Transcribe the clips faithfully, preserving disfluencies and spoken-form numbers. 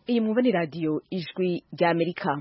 Iyi mwumva ni radiyo ijwi ry'Amerika.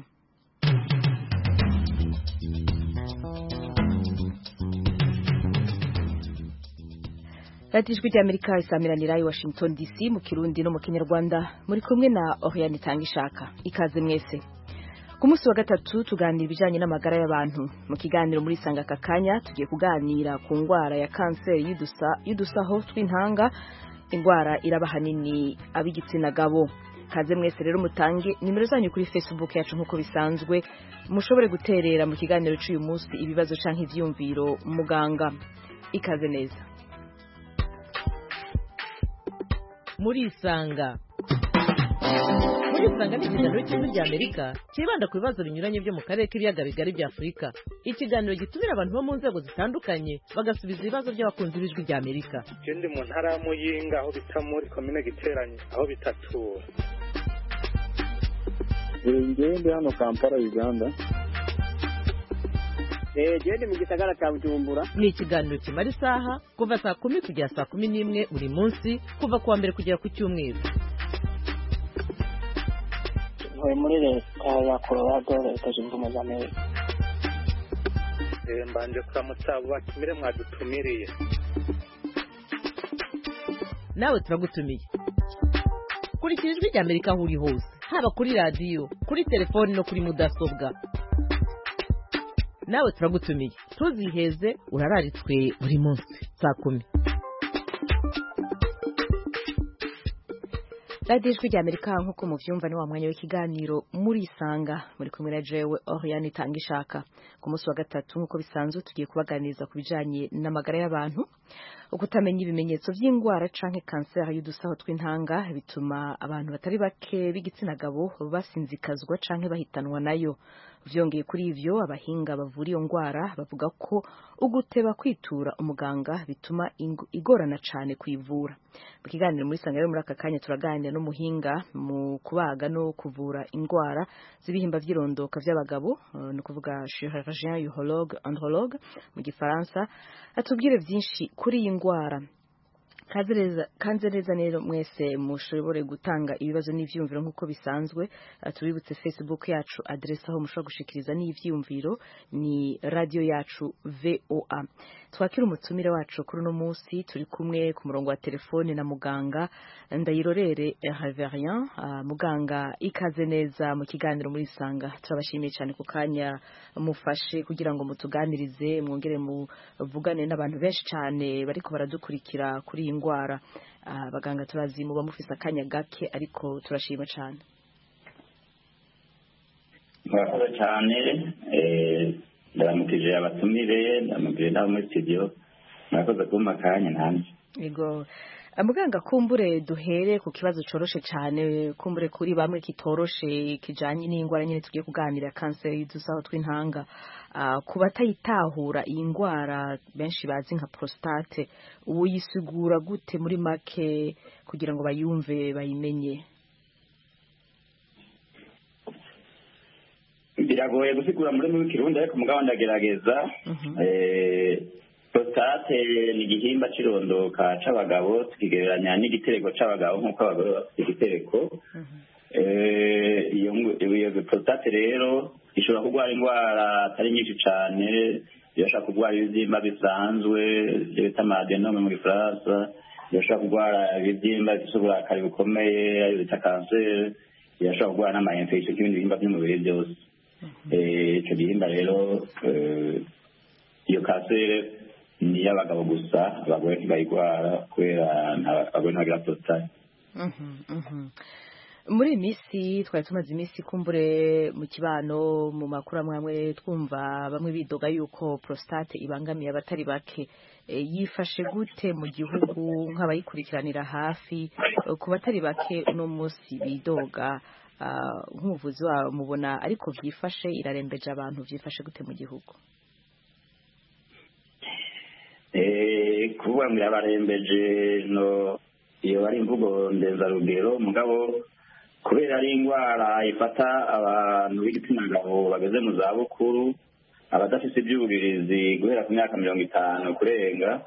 Radiyo ijwi ry'Amerika isamiranira i Washington D C mu Kirundi no mu Kinyarwanda. Muri kumwe na Oriane Tangishaka. Ikaze mwese. Ku munsi wa gatatu tuganira ibijanye n'amagara y'abantu. Mu kiganiro muri Sanga Kakanya tugiye kuganira ku ngwara ya kanseri y'udusa y'udusaho tw'intanga. Ingwara iraba hanini ab'igitsina gabo. Kaze mwese rero mutange nimero zanyu kuri Facebook yacu nkuko bisanzwe, mushobore guterera mu kiganiro cy'uyu munsi ibibazo canke ivyumviro muganga. Ikaze neza. Muri Isanga. Muri Isanga ni ikiganiro cy'ijwi ry'Amerika kibanda ku bibazo binyuranye byo mu karere k'ibiyaga bigari bya Afurika. Ikiganiro gitumira abantu bo mu nzego zitandukanye bagasubiza ibibazo by'abakunzi b'ijwi ry'Amerika. Ndi mu ntara ya Muyinga aho bita muri komine Giteranye aho bitatura. Ngende hano Kampala Uganda. Eh gende mu gisagara cya Bujumbura. Ni ikiganiro kimara isaha kuva saa kumi kugera saa kumi n'imwe buri munsi kuva kuwa mbere kugera ku cyumweru. Ntuye muri leta ya Colorado, leta zunze ubumwe za Amerika. Eh mbanje kuramutsa batumire mwadutumiriye. Nawe turagutumiye. Kurikira ijwi ry'Amerika aho uri hose, haba kuri radiyo, kuri telefoni no kuri mudasobwa. Nawe turagutumiye. Tuziheze urararitswe buri munsi saa kumi. Radiyo ijwi ry'Amerika nkuko muvyumva ni wa mwanya w'ikiganiro muri Isanga. Muri kumwe na jewe Oriane Tangishaka. Ku munsi wa gatatu nkuko bisanzwe tugiye kubaganiriza ku bijanye n'amagara y'abantu. Ukutamenya ibimenyetso by'ingwara canke kanseri y'udusaho tw'intanga bituma abantu batari bake b'igitsina gabo basinzikazwa canke bahitanwa nayo. Vyongeye kuri ivyo abahinga bavura iyo ngwara bavuga ko uguteba kwitura umuganga bituma igorana cane kwivura. Mu kiganiro muri Sanga rero muri aka kanya turaganira n'umuhinga mu kubaga no kuvura ingwara z'ibihimba vy'irondoka vy'abagabo, no kuvuga chirurgien urologue andrologue mu gifaransa, atubwire vyinshi kuri iyi ngwara. Kanze neza nero mwese mushobore gutanga ibibazo n'ivyumviro nkuko bisanzwe. Tubibutse Facebook yacu, adresse aho mushobora gushikiriza n'ivyumviro ni radio yacu V O A. Twakira umutumire wacu kuri no munsi turi kumwe ku murongo wa telefone na muganga Ndayirorere Reverien. Uh, muganga ikaze neza mu kiganiro muri Sanga. Turabashimiye cyane ku kanya mufashe kugira ngo mutuganirize, mwongere muvugane n'abantu benshi cyane bariko baradukurikira kuri iyi ngwara. Abaganga uh, turazi muba mufise akanya gake ariko turashima cyane. Murakoze cyane. eh ndaramukije abatumire, ndamubwire nawe muri studio. Murakoze kumpa akanya nanjye. Yego. Muganga kumbure duhere ku kibazo coroshe cyane, kumbure kuri bamwe kitoroshe kijanye n'ingwara nyine tugiye kuganira kanseri y'udusaho tw'intanga. Uh, kubatayitahura iyi ngwara benshi bazi nka prostate, ubu yisigura gute muri make kugira ngo bayumve bayimenye? Biragoye gusigura muri mu Kirundi ariko mugabo ndagerageza. uh-huh. eh prostate ni igihimba cy'irondoka c'abagabo, tukigereranya n'igitereko c'abagabo nkuko abagabo bafite igitereko. uh-huh. eh iyo iyo prostate rero ishobora kurwara ingwara atari nyinshi cyane. Irashobora kurwara ibibyimba bisanzwe bita adenome mu Gifaransa, irashobora kurwara ibibyimba bifite uburakari bukomeye ari bita kanseri, irashobora kurwara n'ama-infection n'ibindi bihimba by'umubiri byose. eh icyo gihimba rero iyo kanseri ni y'abagabo gusa, abagore ntibayigwara kubera abagore ntibagira prostate. Muri misi twari tumaze imisi kumbure mu kibano mu makuru amwe twumva bamwe bidoga yuko prostate ibangamiye abatari bake. E, yifashe gute mu gihugu nk'abayikurikiranira hafi ku batari bake uno munsi bidoga? Uh, nk'umuvuzi wabo mubona ariko byifashe, irarembeje abantu, byifashe gute mu gihugu? Eh kuvuga ngo yabarembeje no iyo bari imvugo ndenzarugero, mugabo kubera ari ingwara ifata abantu b'igitsina gabo bageze mu za bukuru, abadafite iby'ubugirizi guhera ku myaka mirongo itanu kurenga.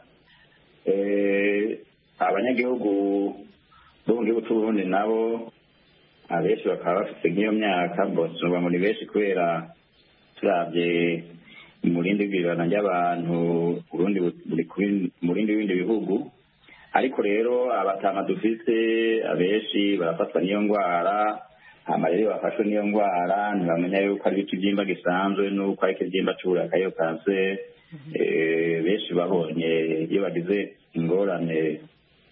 eh abanyagihugu bo mu gihugu cy'u Burundi nabo abenshi bakaba bafite nk'iyo myaka bose ngo ni benshi kubera turabye umurindi w'ibirana ry'abantu urundi buri mu rindi bindi bihugu ariko rero abatama dufite abenshi barafatwa n'iyo ndwara hama rero bafashwe n'iyo ndwara ntibamenya yuko ari ikibyimba gisanzwe n'uko ari ikibyimba cy'uburaka iyo kanseri benshi babonye iyo bagize ingorane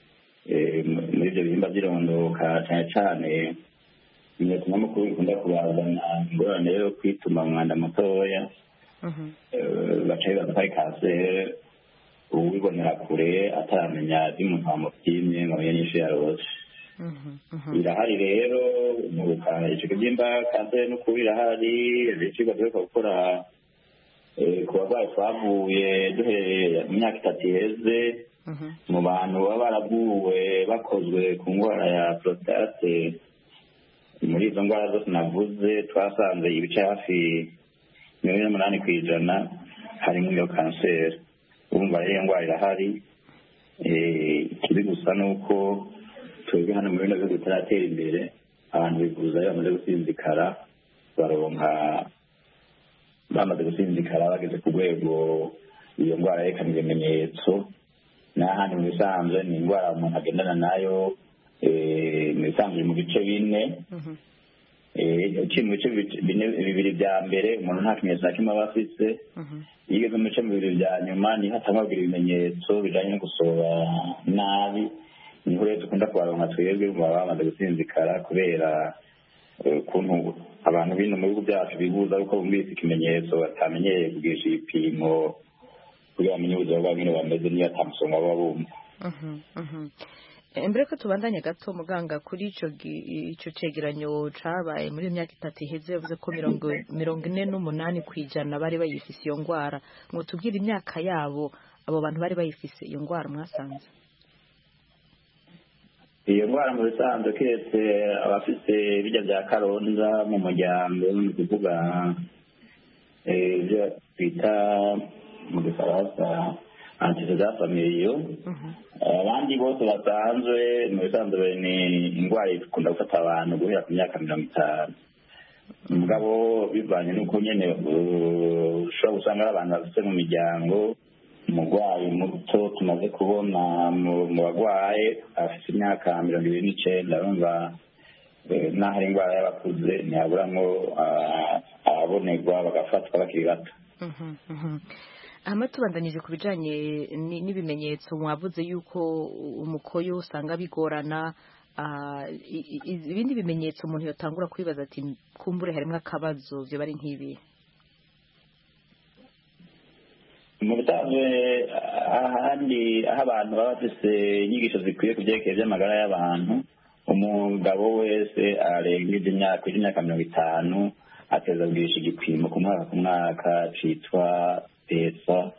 muri ibyo bihimba by'irondoka cyane cyane ibimenyetso nyamukuru bikunda kubazana ingorane yo kwituma umwanda mutoya baca bibaza ko ari kanseri uwibonera kure ataramenya iby'umuntu wamupimye ngo amenye n'ishu yarose irahari rero umubuka icyo kibyimba kanseri n'ukuri irahari ikigo duheruka gukora ku barwayi twavuye duhereye mu myaka itatu iheze mu bantu baba baravuwe bakozwe ku ndwara ya prostate muri izo ndwara zose navuze twasanze ibice hafi mirongo ine n'umunani ku ijana harimo iyo kanseri urumva rero iyo ndwara irahari ikiri gusa ni uko twebwe hano mu bino bihugu bitaratera imbere abantu bivuza iyo bamaze gusinzikara baronka bamaze gusinzikara bageze ku rwego iyo ndwara yerekana ibimenyetso n'ahandi mu bisanzwe ni indwara umuntu agendana nayo mu bisanzwe mu bice bine mu bice bibiri bya mbere umuntu nta kimenyetso na kimwe aba afite iyo ugeze mu bice bibiri bya nyuma niho atangwa ibimenyetso bijyanye no gusohora nabi niho rero dukunda kubaronka twebwe baba bamaze gusinzikara kubera ukuntu abantu bino mu bihugu byacu bibuza yuko bumvise ikimenyetso batamenyereye kugisha ibipimo kugira bamenye ubuzima bwabo nyine bameze niyo atamusonga baba bumva mbere ko tubandanya gato muganga kuri ico ico cegeranyo cabaye muri imyaka itatu iheze yavuze ko mirongo mirongo ine n'umunani kwijana bari bayifise iyo ndwara ngo tubwire imyaka yabo abo bantu bari bayifise iyo ndwara mwasanze iyo ndwara mu bisanzwe keretse abafite bijya bya karonda mu muryango ni ukuvuga ibyo twita mu gifaransa antecedent familiaux abandi bose basanzwe mu bisanzwe ni indwara ikunda gufata abantu guhera ku myaka mirongo itanu mugabo bivanye n'uko nyine ushobora gusanga ari abantu bafite mu miryango umurwayi muto tumaze kubona mu barwayi afite imyaka mirongo ibiri n'icyenda urumva n'aho ari indwara y'abakuze ntihaburamwo ababonerwa bagafatwa bakiri bato hama tubandanyije ku bijanye n'ibimenyetso mwavuze yuko umukoyo usanga bigorana ibindi bimenyetso umuntu yotangura kwibaza ati kumbure harimo akabazo byo bari nk'ibi mu bisanzwe ahandi aho abantu baba bafise inyigisho zikwiye ku byerekeye by'amagara y'abantu umugabo wese arengeje imyaka imyaka mirongo itanu ateza kugirisha igipimo ku mwaka ku mwaka citwa pesa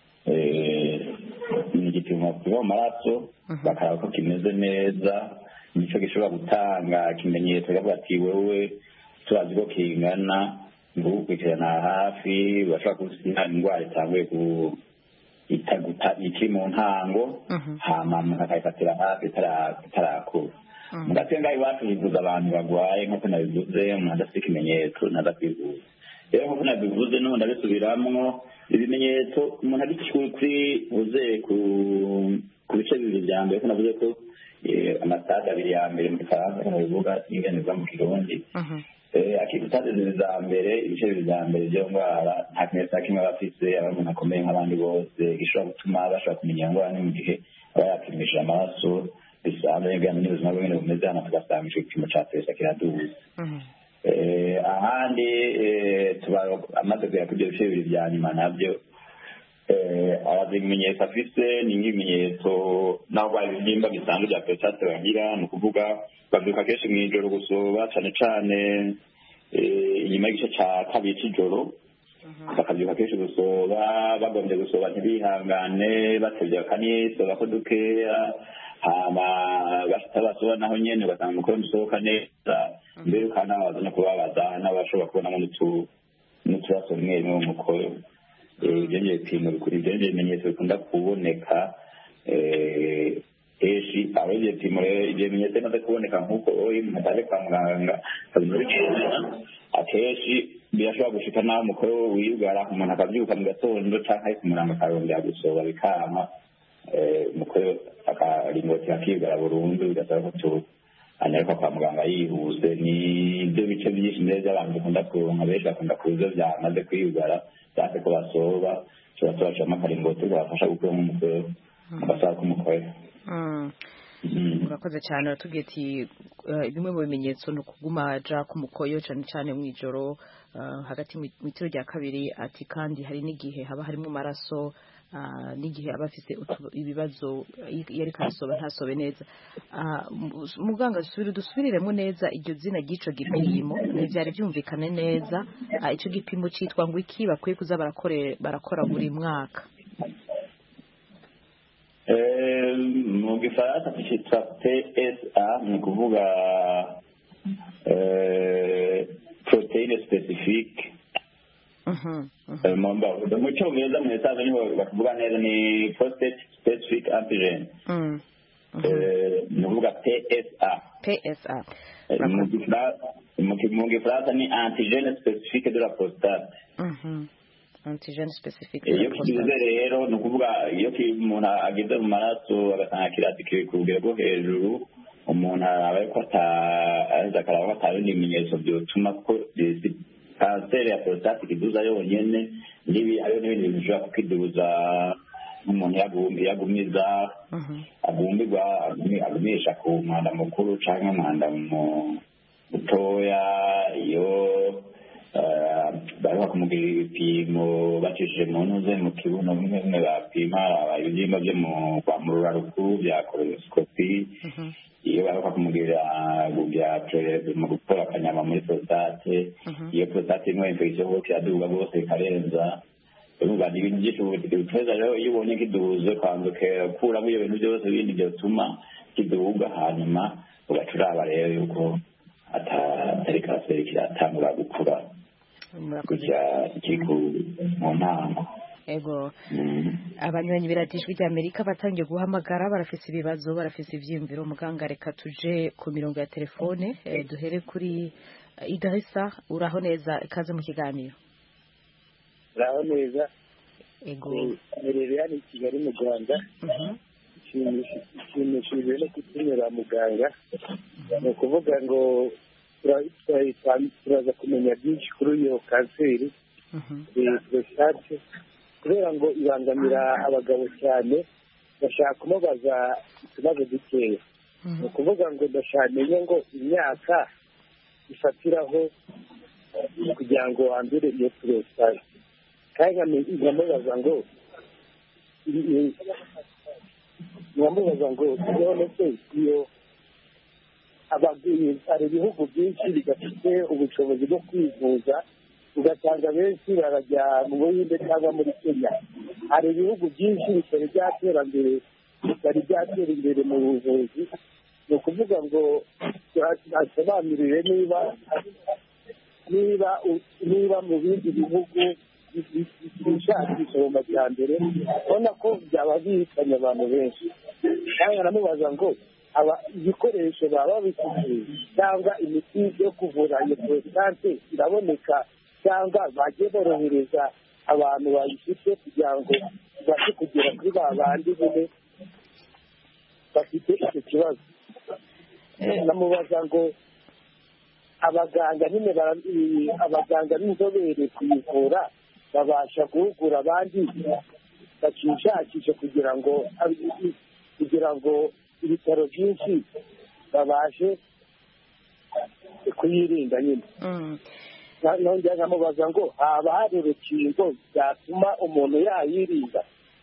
ni igipimo kiva mu maraso bakaraba ko kimeze neza nicyo gishobora gutanga ikimenyetso kavuga ati wewe turazi ko kingana ngo ukurikirana hafi bashobora kuba indwara itanguye ikiri mu ntango hama umuntu akayifatira hafi itarakura mu gace ngaho iwacu hivuza abantu barwaye nk'uko nabivuze umuntu adafite ikimenyetso ntaza kwivuza rero nk'uko nabivuze n'ubu ndabisubiramwo ibimenyetso umuntu abikishwe kuri buze ku bice bibiri bya mbere ko navuze ko amasitade abiri ya mbere mu gifaransa bivuga n'ingeneza mu kirundi akitade za mbere ibice bibiri bya mbere by'iyo ndwara nta kimenyetso na kimwe aba afise aba ari umuntu akomeye nk'abandi bose gishobora gutuma bashobora kumenya iyo ndwara ni mu gihe aba yapimishije amaraso bisanzwe n'ibijyanye n'ubuzima bwe nyine bumeze hano tugasanga icyo gipimo cya pesa kiraduze ahandi amaze kugera kuri ibyo bice bibiri bya nyuma nabyo abazi ibimenyetso afise ni nk'ibimenyetso naho bari ibibyimba bisanzwe bya prostate bagira ni ukuvuga babyuka kenshi mu ijoro gusoba cyane cyane inyuma y'igice cya kabiri cy'ijoro bakabyuka kenshi gusoba bagombye gusoba ntibihangane batevye bakanisoba ko dukeya hama basoba naho nyene ugasanga umukoro musohoka neza mbere ukanabaza no kubabaza n'abashobora kubonamo n'uturaso rimwe rimwe mu mukoro ibyo ngibyo bipimo bikuri ibyo ngibyo bimenyetso bikunda kuboneka kenshi aba ibyo bipimo rero ibyo bimenyetso bimaze kuboneka nk'uko iyo umuntu ataje kwa muganga akabimurikirana akenshi birashobora gushika naho umukoro wiyugara umuntu akabyuka mu gatondo cyangwa ari kumuranga akarongera gusoba bikama umukoro akaringoti akiyugara burundu bigasaba ko tuba anyaruka kwa muganga yihuse. Ni ibyo bice byinshi neza abantu bakunda kuronka benshi bakunda kuza byamaze kwiyugara cyangwa ko basoba tuba tubacamo akaringoti kabafasha gukura nk'umukoro agasaba k'umukoro. Urakoze cyane uratubwiye ati bimwe mu bimenyetso ni ukuguma aja ku mukoyo cyane cyane mu ijoro hagati mu itiro rya kabiri ati kandi hari n'igihe haba harimo amaraso n'igihe aba afite ibibazo iyo ariko arasoba ntasobe neza. Muganga dusubiriremo neza iryo zina ry'icyo gipimo ntibyari byumvikane neza. Icyo gipimo cyitwa ngo iki bakwiye kuza barakora buri mwaka? Mu gifaransa cyitwa P S A ni ukuvuga proteine specifique. Mu cyongereza mu isaza niho bakuvuga neza ni prostate specific antigen, ni ukuvuga P S A. P S A mu gifaransa ni antigene specifique de la prostate. Antigene specific. Iyo kibuze rero ni ukuvuga iyo umuntu ageze mu maraso agasanga kirasi kiri ku rugero rwo hejuru, umuntu araba ko ataza akaraba ko atabindi bimenyetso byotuma ko kanseri ya prostate ikiduza yonyine, nibi ayo n'ibindi bintu bishobora kukiduza nk'umuntu yagumiza agumbirwa agumisha ku mwanda mukuru cyangwa umwanda mutoya. Iyo bari kumugirira ibipimo bacishije mu ntuze mu kibuno bimwe bimwe bapima ibibyimba byo mu ruraruku bya colonoscopy. Iyo bari kumugirira mu gukora akanyama muri prostate, iyo prostate irimo infection hose iraduga rwose ikarenza. Urumva ni ibintu byinshi biteza rero iyo ubonye kiduze kwanduka kuramo ibyo bintu byose bindi byatuma kiduga, hanyuma ugaca uraba rero yuko atari kanseri kiratangura gukura kujya kiri mu ntango. Ego abanywanyi biratijwe rya Amerika batangiye guhamagara, barafise ibibazo, barafise ivyimviro. Muganga reka tuje ku mirongo ya telefone. E, duhere kuri Idrissa. Uraho neza, ikaze mu kiganiro. Uraho neza. Ego mirere yani Kigali mu Rwanda. Ishimishije no kutumira muganga, ni ukuvuga ngo turaza kumenya byinshi kuri iyo kanseri prostate, kubera ngo ibangamira abagabo cyane. Ndashaka kumubaza utubazo dukeya. Ni ukuvuga ngo ndashaka menye ngo imyaka ifatiraho kugira ngo wandure iyo prostate, kandi nkamubaza ngo nkamubaza ngo none se iyo hari ibihugu byinshi bidafite ubushobozi bwo kwivuza, ugasanga benshi barajya mu Buhinde cyangwa muri Kenya. Hari ibihugu byinshi bitari byatera imbere bitari byatera imbere mu buvuzi. Ni ukuvuga ngo asobanurire niba niba niba mu bindi bihugu bishakisha mu majyambere, ubona ko byaba bihitanye abantu benshi. Kandi aramubaza ngo aba ibikoresho baba bifite cyangwa imiti yo kuvura iyo prostate iraboneka, cyangwa bagiye borohereza abantu bayifite kugira ngo babashe kugera kuri ba bandi nyine bafite icyo kibazo. Namubaza ngo abaganga nyine abaganga b'inzobere kuyivura babasha guhugura abandi bakishakisha kugira ngo kugira ngo ibitaro byinshi babashe kuyirinda nyine. Nongera nkamubaza ngo haba hari urukingo byatuma umuntu yayirinda.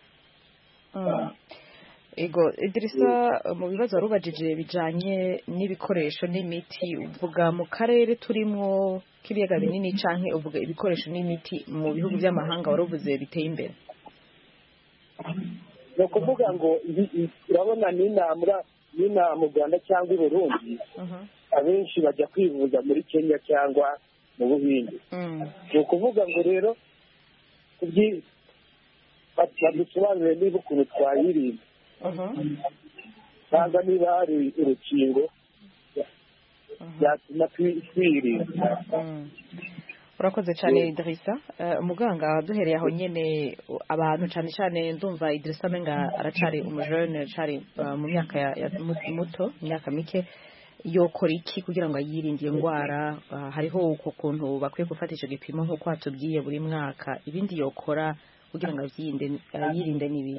Ego Idrissa, mu bibazo warubajije bijanye n'ibikoresho n'imiti, uvuga mu karere turimo k'ibiyaga binini canke uvuga ibikoresho n'imiti mu bihugu by'amahanga waruvuze biteye imbere? Ni ukuvuga ngo urabona n'inamura n'ina mu Rwanda cyangwa i Burundi, abenshi bajya kwivuza muri Kenya cyangwa mu Buhinde. Ni ukuvuga ngo rero badusobanurire niba ukuntu twayirinda. cyangwa niba hari urukingo byatuma twirinda. urakoze cyane Idrissa. Muganga duhereye aho nyene abantu cyane cyane ndumva Idrissa menga aracari umujene aracari mu myaka ya muto imyaka mike yokora iki kugira ngo yirinde indwara? Hariho uko kuntu bakwiye gufata ico gipimo nko kwatubwiye buri mwaka, ibindi yokora kugira ngo yirinde yirinde nibi?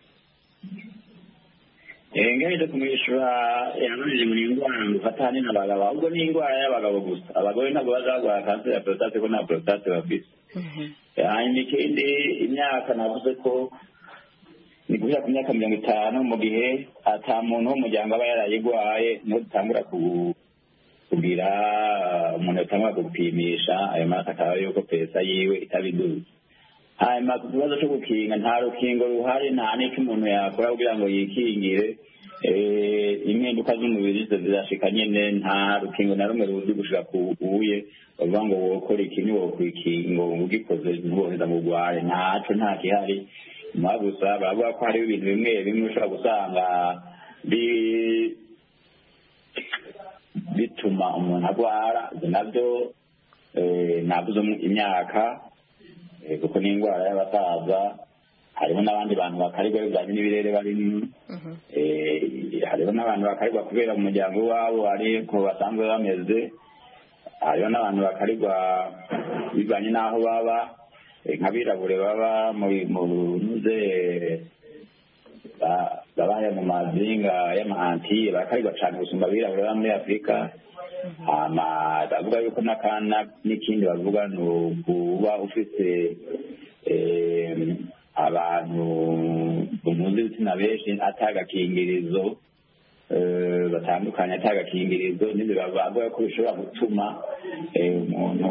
Engeze kumwishura yanurije muri indwara ngufatane n'abagabo, ahubwo ni indwara y'abagabo gusa. Abagore ntabwo bazagwara kanseri ya prostate ko nta prostate bafite. Hanyuma ikindi imyaka navuze ko ni guhera ku myaka mirongo itanu mu gihe ata muntu w'umuryango aba yarayigwaye niho dutangura kugira umuntu atangura gupimisha ayo maraso akaba yuko pesa yiwe itabiduze. Hanyuma ku kibazo cyo gukinga nta rukingo ruhari, nta n'icyo umuntu yakora kugira ngo yikingire impinduka z'umubiri zirashika nyine. Nta rukingo na rumwe ruzi gushika ku uye bavuga ngo wokora iki ntiwokwikinga ngo ugikoze ntiwoheza ngo urware, ntaco nta kihari. Nyuma gusa baravuga ko hariho ibintu bimwe bimwe ushobora gusanga bituma umuntu agwara, ibyo nabyo navuze imyaka kuko ni indwara y'abasaza. Hariho n'abandi bantu bakarigwa bijyanye n'ibirere barimo, hariho n'abantu bakarigwa kubera mu muryango wabo ariko basanzwe bameze, hariho n'abantu bakarigwa bivanye n'aho baba, nk'abirabure baba mu nze babaye mu mazinga y'amahantiye bakarigwa cyane gusumba abirabure baba muri Afurika. Bavuga yuko n'ikindi bavuga ni ukuba ufite abantu bumuze ibitsina benshi atagakingirizo batandukanye, atagakingirizo n'ibyo bavuga ko bishobora gutuma umuntu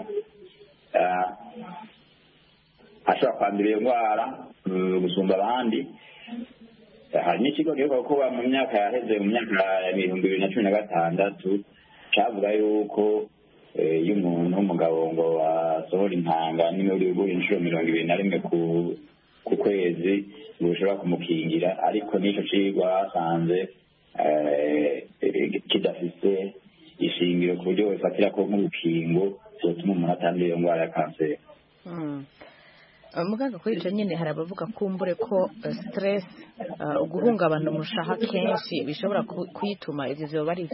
ashobora kwandura iyo ndwara gusumba abandi. Hari n'ikigo giheruka kuba mu myaka yaheze mu myaka ibihumbi bibiri na cumi na gatandatu cyavuga yuko iyo umuntu w'umugabo ngo asohora intanga n'imibiri igura inshuro mirongo ibiri na rimwe ku kwezi bishobora kumukingira, ariko n'icyo cigwa basanze kidafise ishingiro ku buryo bifatira ko nk'urukingo zotuma umuntu atandura iyo ndwara ya kanseri. Muganga kuri icyo nyine hari abavuga kumbure ko stress uguhungabana umushaha kenshi bishobora kuyituma, ivyo vyoba ari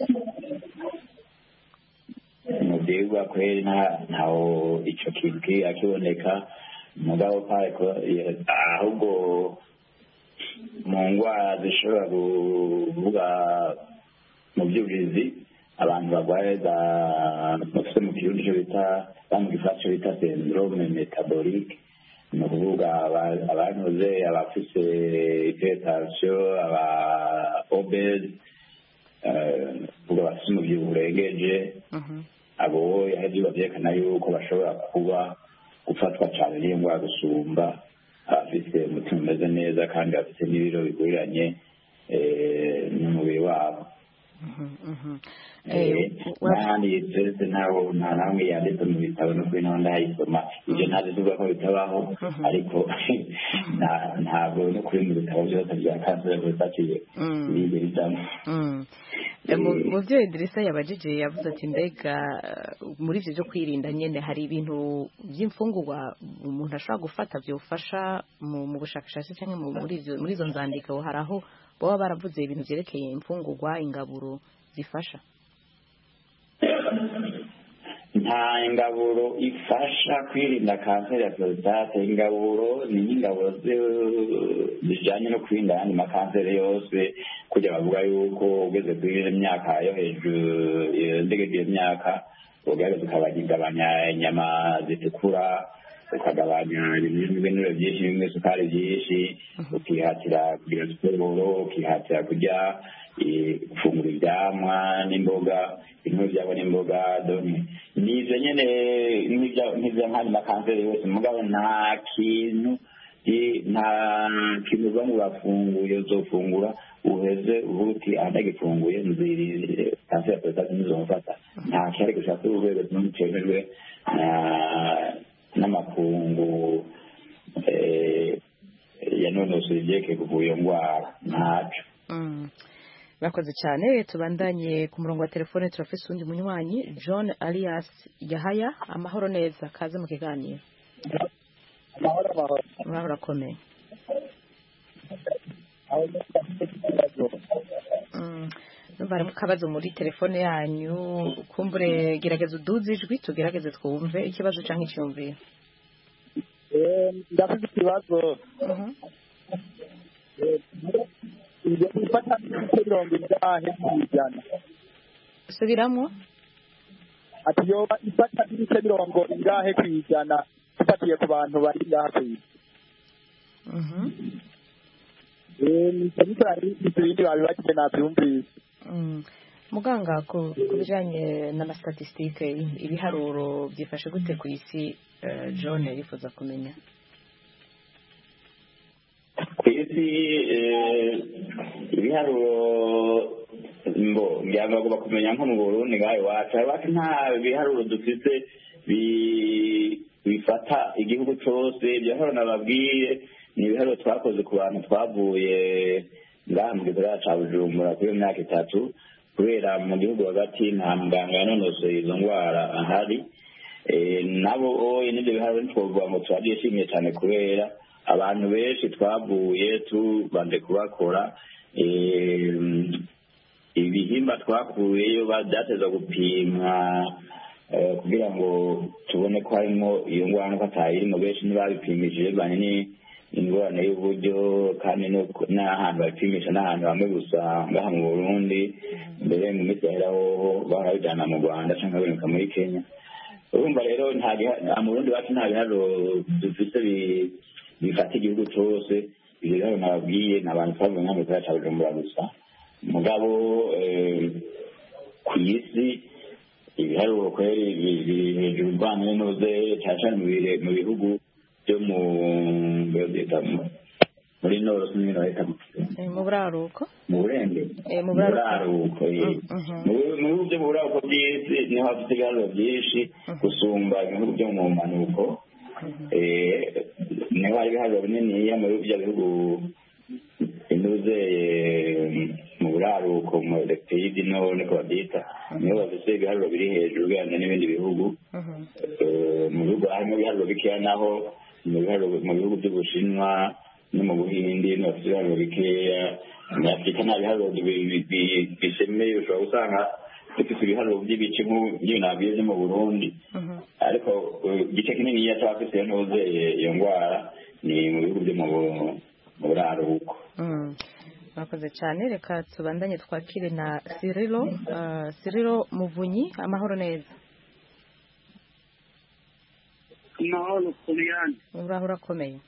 mubyigwa kweri ntaho ico kintu akiboneka mugabo pareko, ahubwo mu ndwara zishobora kuvuga mu by'ubuvuzi abantu barwaye bafite mu kirundi cyo bita mu gifaransa bita syndrome metabolique, ni ukuvuga abanoze abafise hypertension, aba obese, kuvuga bafite umubyibuho urengeje, abo yaheze bavyerekana yuko bashobora kuba gufatwa cyane n'iyo ndwara gusumba abafite umutima umeze neza kandi bafite n'ibiro biguriranye n'umubiri wabo. n'ahandi yitse ntaho nta namwe yanditse mu bitabo no kuri naho ndahayisoma, ibyo ntazi tuvuga ko bitabaho, ariko ntabwo no kuri mu bitabo byose bya kanseri bisakiye ibyo bitamo. Mu byo Idrissa yabajije yavuze ati mbega muri ivyo byo kwirinda nyene hari ibintu by'imfungurwa umuntu ashobora gufata byofasha mu bushakashatsi cyangwa muri izo nzandiko, hari aho baba baravuze ibintu byerekeye imfungurwa, ingaburo zifasha? Nta ingaburo ifasha kwirinda kanseri ya prostate. Ingaburo ni ingaburo zijyanye no kwirinda ayandi makanseri yose, kugira bavuga yuko ugeze kuri iyo myaka yo hejuru ndegeye myaka ugerageza ukabagabanya inyama zitukura, ukagabanya ibinure byinshi bimwe isukari byinshi, ukihatira kugira siporo, ukihatira kurya gufungura ibyamwa n'imboga, ibintu byabo n'imboga. Nivyo nyene nk'ivyo nk'andi makanseri yose, mugabo nta kintu nta kintu uva mu bafunguye uzofungura uheze ubuti ahadagifunguye nzirire kanseri ya prostate ntizomufata. Nta kihari gushaka urwego rumwe cemejwe n'amakungu yanonosoye ivyekeye kuvura iyo ndwara, ntaco. Bakoze cyane tubandanye ku murongo wa telefone turafise undi munywanyi John alias Yahaya amahoro neza kaze mu kiganiro. amahoro amahoro Amahoro akomeye. Mm. Numva mu kabazo muri telefone yanyu kumbure gerageza uduze ijwi tugerageze twumve ikibazo canke icyumviro. eh ndafite ikibazo Mhm. ibyo bifata mirongo ingahe kwijana Subiramo. ati yoba ifata ibice mirongo ingahe kwijana tufatiye ku bantu bari ngaha kwisi. Mhm. eh ni cyari ibindi babibakije nabyumvise. Mm. Muganga ku kubijanye n'amastatistike ibiharuro byifashe gute ku isi uh, John yifuza kumenya. ku isi ibiharuro mbo byagomba kumenya nko mu Burundi ngaho iwacu iwacu nta biharuro dufite bifata igihugu cyose ibiharuro nababwiye ni ibiharuro twakoze ku bantu twavuye ngaha mu gisagara ca Bujumbura kuri myaka itatu kubera mu gihugu hagati nta muganga yanonosoye izo ndwara ahari nabo n'ibyo biharuro ntitwovuga ngo turabyishimiye cyane kubera abantu benshi twavuye tubanje kubakora ibihimba twakuyeyo byateza gupimwa kugira ngo tubone ko harimo iyo ngwara ko atayirimo benshi ntibabipimishije bane ingorane y'uburyo kandi n'ahantu bapimisha n'ahantu hamwe gusa ngaha mu Burundi mbere mu minsi yaheraho barabijyana mu Rwanda cyangwa baboneka muri Kenya. Urumva rero nta mu Burundi wacu nta biharuro dufite bifata igihugu cyose ibyo biharuro nababwiye ni abantu twavuye nka mu gisagara ca Bujumbura gusa mugabo ku isi ibiharuro kweri biri hejuru rwanda n'inoze cyane cyane mu bihugu byo mu muri noro sinino leta mu buraruko mu burenge mu buraruko mu bihugu byo mu buraruko by'isi niho hafite ibiharuro byinshi gusumba ibihugu byo mu mpanuko niho hari ibiharuro bininiya mu bihugu by'ibihugu inoze mu buraruko mu pays du nord niko babyita niho bafite ibiharuro biri hejuru ugereranyije n'ibindi bihugu mu bihugu harimo ibiharuro bikeya naho mu bihugu by'Ubushinwa no mu Buhindi no bafite ibiharuro bikeya muri Afurika nta biharuro bisemeye ushobora gusanga dufite ibiharuro by'ibice nk'ibyo nabwiye byo mu Burundi ariko igice kinini cy'abafite inoze iyo ndwara ni mu bihugu byo mu buraruko. Mwakoze cyane reka tubandanye twakire na Cyrilo uh, Cyrilo Muvunyi amahoro neza. Amahoro Kuliani. Uraho urakomeye.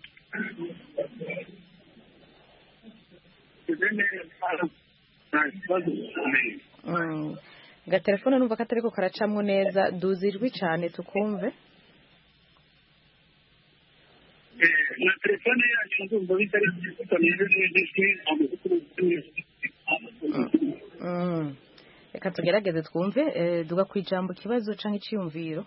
Mm. Ga telefone numva katariko karacamwe neza duzijwi cyane tukumve. Na telefone yacu ndumva bitari Mm. Reka tugerageze twumve eh, duga kwijambo kibazo canke iciyumviro.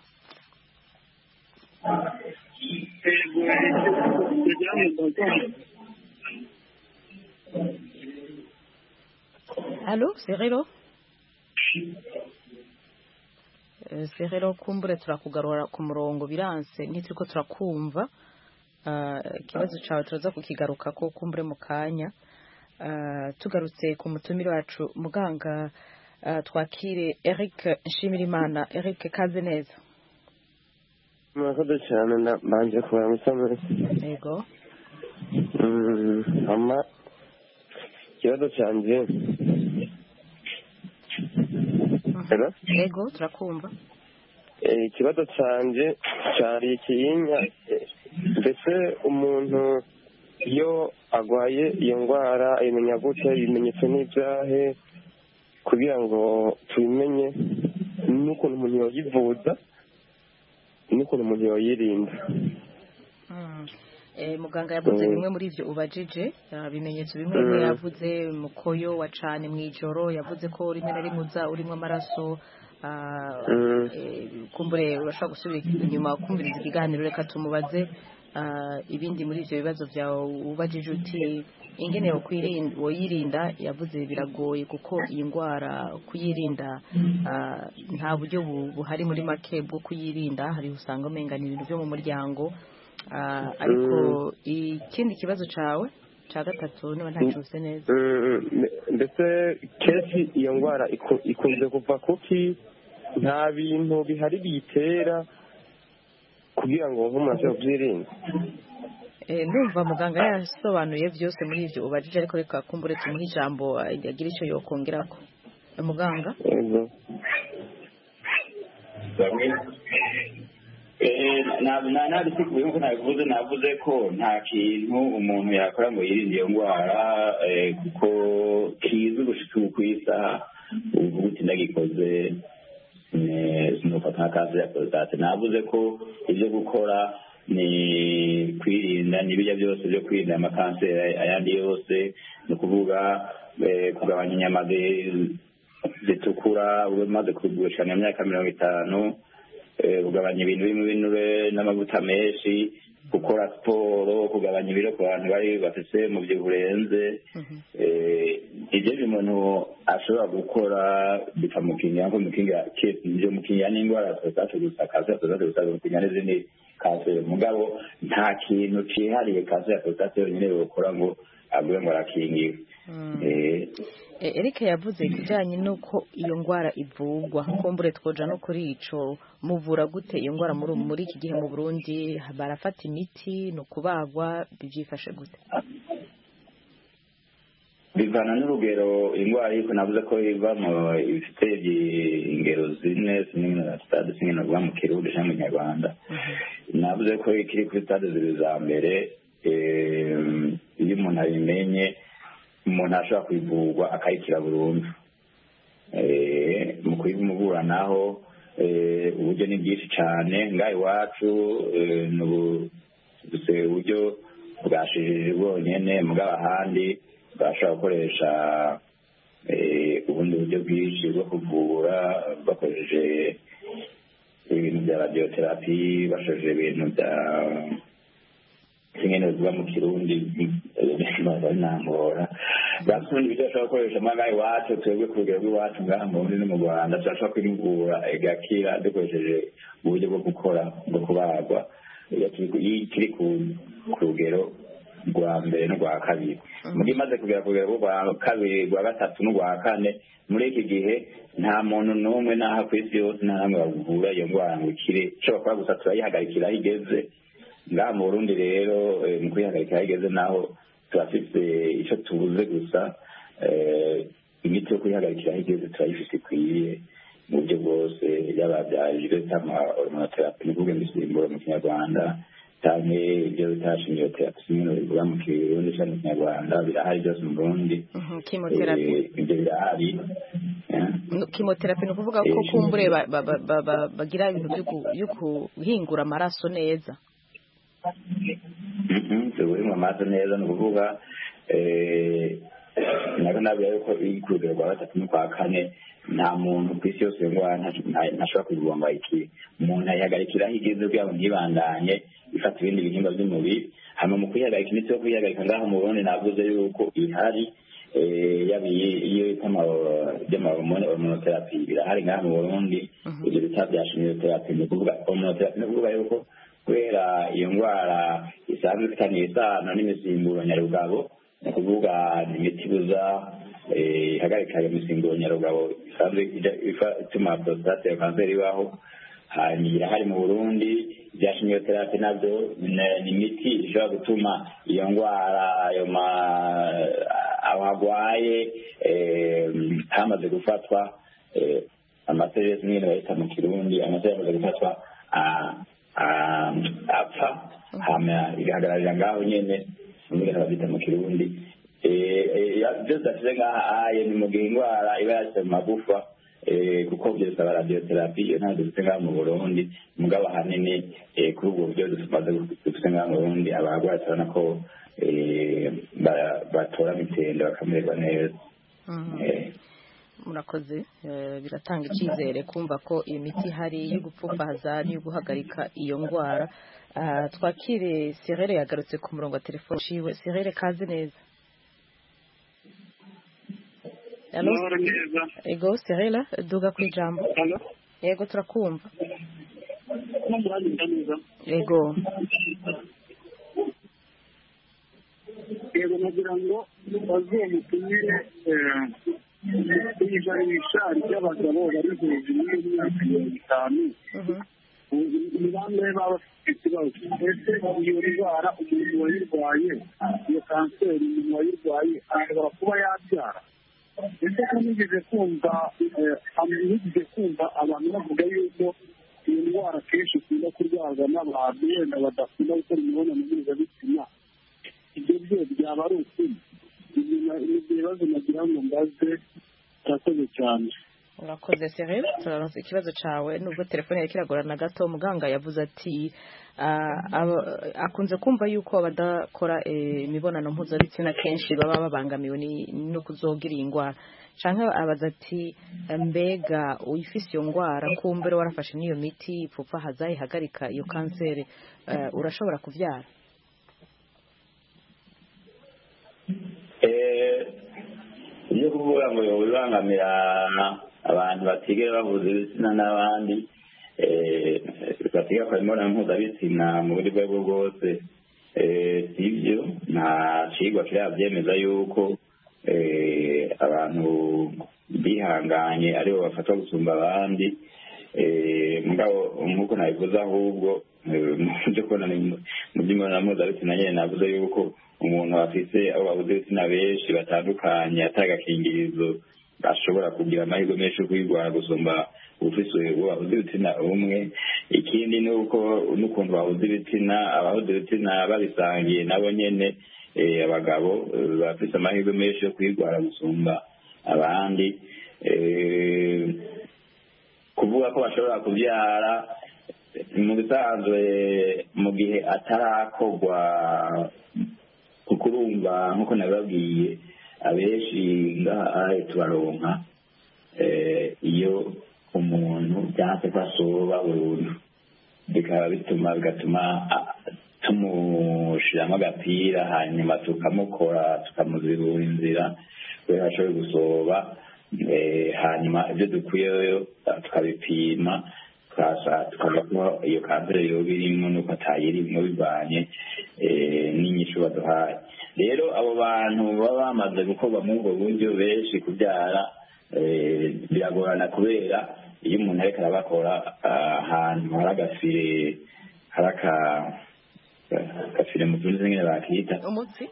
Allô, Cyrilo? Eh, Cyrilo kumbure turakugarura ku murongo biranse ntituriko turakumva. Ikibazo uh, cyawe turaza kukigaruka ko kumbure mu kanya uh, tugarutse ku mutumire wacu muganga uh, twakire Eric Nshimirimana. Eric kaze neza. Murakoze cyane ndabanje kubara musamwe. Yego. Mm, ama ikibazo cyanje Hello? Yego turakumva. Eh ikibazo cyanje cyari ikiyinya mbese umuntu iyo agwaye iyo ndwara ayimenya gute ibimenyetso n'ibyahe kugira ngo tubimenye n'ukuntu umuntu yoyivuza n'ukuntu umuntu yoyirinda. Eh muganga yavuze bimwe muri ivyo ubajije ibimenyetso bimwe bimwe yavuze mukoyo wa cane mwijoro yavuze ko rimwe na rimwe uza urimo amaraso kumbure urashobora gusubira inyuma kumviriza ikiganiro reka tumubaze ibindi muri ivyo bibazo vyawe ubajije uti ingene woyirinda yavuze biragoye kuko iyi ndwara kuyirinda nta buryo buhari muri make bwo kuyirinda hari usanga umenga ni ibintu byo mu muryango ariko ikindi kibazo cawe ca gatatu niba ntacuse neza ndetse kenshi iyo ndwara ikunze kuva kuki nta bintu bihari biyitera kugira ngo nk'umuntu ashobore kubyirinda ndumva muganga yasobanuye byose muri ibyo ubajije ariko reka kumbure tumuhe ijambo agira icyo yokongerako muganga nabisiguye nk'uko nabivuze navuze ko nta kintu umuntu yakora ngo yirinde iyo ndwara kuko kizwi gushika ubu ku isaha uvuga uti ndagikoze sinufata nka kanseri ya prostate navuze ko ibyo gukora ni kwirinda n'ibijya byose byo kwirinda amakanseri ayandi yose ni ukuvuga kugabanya inyama zitukura umaze kugurisha imyaka mirongo itanu kugabanya ibintu birimo ibinure n'amavuta menshi gukora siporo kugabanya ibiro ku bantu bari bafise mu byo burenze ibyo biri umuntu ashobora gukora bikamukingira nko mukingira byo mukingira n'indwara ya prostate gusa kanseri ya prostate gusa mukingira n'izindi kanseri mugabo nta kintu cihariye kanseri ya prostate yonyine yokora ngo avuge ngo arakingiwe Eric yavuze ikijanye nuko iyo ndwara ivugwa kumbure twoja no kuri ico muvura gute iyo ndwara muri muri iki gihe mu Burundi barafata imiti no kubagwa bivyifashe gute bivana n'urugero indwara yuko navuze ko iva mu ifite ingero zine zimwe na stade zimwe na mu Kirundi cyangwa mu Nyarwanda navuze ko ikiri kuri stade zibiri za mbere iyo umuntu abimenye umuntu ashobora kwivurwa akayikira burundu mu kuyimubura naho uburyo ni bwinshi cyane ngaho iwacu dufite uburyo bwashijije bwonyine mugabo ahandi bashobora gukoresha ubundi buryo bwinshi bwo kuvura bakoresheje ibintu bya radiotherapy bakoresheje ibintu bya kimwe n'ubuvuga mu Kirundi nambora basundi ibyo bashobora gukoresha amanga iwacu twebwe ku rugero rw'iwacu ngaha mu Burundi no mu Rwanda turashobora kwivura igakira dukoresheje uburyo bwo gukora bwo kubagwa kiri ku rugero rwa mbere n'urwa kabiri muri imaze kugera ku rugero rwa kabiri rwa gatatu n'urwa kane muri iki gihe nta muntu n'umwe n'aha ku isi yose nta namwe bavura iyo ndwara ngo ikire ishobora kuba gusa turayihagarikira aho igeze ngaha mu Burundi rero mu kwihagarika aho igeze naho turafite icyo tubuze gusa imiti yo kwihagarikira aho igeze turayifite ikwiye mu buryo bwose yaba bya bita hormonotherapy ni ukuvuga imisimburo mu Kinyarwanda cyane ibyo bita chimiotherapy kimwe bivuga mu Kirundi cyangwa mu Kinyarwanda birahari byose mu Burundi chemotherapy ibyo birahari chemotherapy ni ukuvuga ko kumbure bagira ibintu byo guhingura amaraso neza tugurimo amaso neza ni ukuvuga nabwo nabwo yuko iri ku rugero rwa gatatu n'ukwa kane nta muntu ku isi yose iyo ndwara ntashobora kuyivura ngo ayikire umuntu ayihagarikira aho igeze kugira ngo ntibandanye ifata ibindi bihimba by'umubiri hanyuma mu kuyihagarika imiti yo kuyihagarika ngaho mu Burundi navuze yuko ihari yaba iyo bita by'amahormone hormonotherapy birahari ngaha mu Burundi ibyo bita bya chimiotherapy ni ukuvuga hormonotherapy ni ukuvuga yuko kubera iyo ndwara isanzwe ifitanye isano n'imisimburo nyarugabo ni ukuvuga ni imiti ibuza ihagarika iyo misimburo nyarugabo isanzwe ituma prostate ya kanseri ibaho hanyuma irahari mu Burundi ibya chimiotherapy nabyo ni imiti ishobora gutuma iyo ndwara ayo aho hagwaye hamaze gufatwa amaseresi nyine bayita mu Kirundi amaseresi amaze gufatwa apfa hama igahagararira ngaho nyene umugeni babita mu Kirundi byose afite ngaha aye ni mu gihe indwara iba yashyize mu magufa kuko byose aba radiotherapy iyo ntabwo dufite ngaha mu Burundi mugabo ahanini kuri ubwo buryo dufite ngaha mu Burundi abarwayi turabona ko batora mitende bakamererwa neza murakoze biratanga icyizere kumva ko iyo miti ihari yo gupfubaza n'iyo guhagarika iyo ndwara Ah, twakire Cyril yagarutse ku murongo wa telefone ciwe. Cyril kazi neza. Allo? Amahoro neza. Ego Cyril duga ku ijambo. Allo? Yego turakumva. Namuranyumva neza. Ego. Yego nagira ngo bazuye mutumire ijanisha ry'abagabo bari hejuru y'imyaka mirongo itanu. Ni bamwe baba bafite ikibazo. Ese iyo ndwara umuntu wayirwaye, iyo kanseri umuntu wayirwaye ashobora kuba yabyara? Ese ko nigeze kumva nigeze kumva abantu bavuga yuko iyo ndwara kenshi ikunda kurwarwa n'abantu wenda badakunda gukora imibonano mpuzabitsina. Ibyo byose byaba ari ukuri? Ibyo bibazo nagira ngo mbaze. Urakoze cyane. Urakoze Cyril, turaronse ikibazo cawe nubwo telefone yari kiragorana gato. Muganga yavuze ati akunze kumva yuko abadakora imibonano mpuzabitsina kenshi baba babangamiwe no kuzogira ingwara, canke abaza ati mbega uyifise iyo ngwara kumbere warafashe n'iyo miti ipfupfa hazayihagarika iyo kanseri, urashobora kuvyara? iyo kuvuga ngo yobibangamira abantu batigera bavuza ibitsina n'abandi batiga kwa imibonano mpuzabitsina mu buryo ubwo aribwo bwose, si byo. Nta cigwa kiravyemeza yuko abantu bihanganye aribo bafatwa gusumba abandi. Mugabo nk'uko nabivuze, ahubwo byo kubona mu by'imibonano mpuzabitsina nyene navuze yuko umuntu afise abo babuze ibitsina benshi batandukanye atagakingirizo ashobora kugira amahirwe menshi yo kuyirwara gusumba ufise uwo babuze ibitsina umwe. Ikindi ni uko n'ukuntu babuze ibitsina, ababuze ibitsina babisangiye nabo nyene abagabo bafise amahirwe menshi yo kuyirwara gusumba abandi. Kuvuga ko bashobora kubyara mu bisanzwe mu gihe atarakorwa, kuko urumva nk'uko nabibabwiye abenshi ngaha tubaronka iyo umuntu byanse ko asoba burundu, bikaba bituma bigatuma tumushiramo agapira hanyuma tukamukora tukamuzibura inzira kubera ashoboye gusoba. Hanyuma ibyo dukwiyeyo tukabipima tukavuga ko iyo kanseri yoba irimo nuko atayirimwo bivanye n'inyishu baduhaye. Rero abo bantu baba bamaze gukorwa muri ubwo buryo benshi kubyara biragorana, kubera iyo umuntu ariko arabakora ahantu hari agafire hari agafire mu tundi nyine bakita umutsi,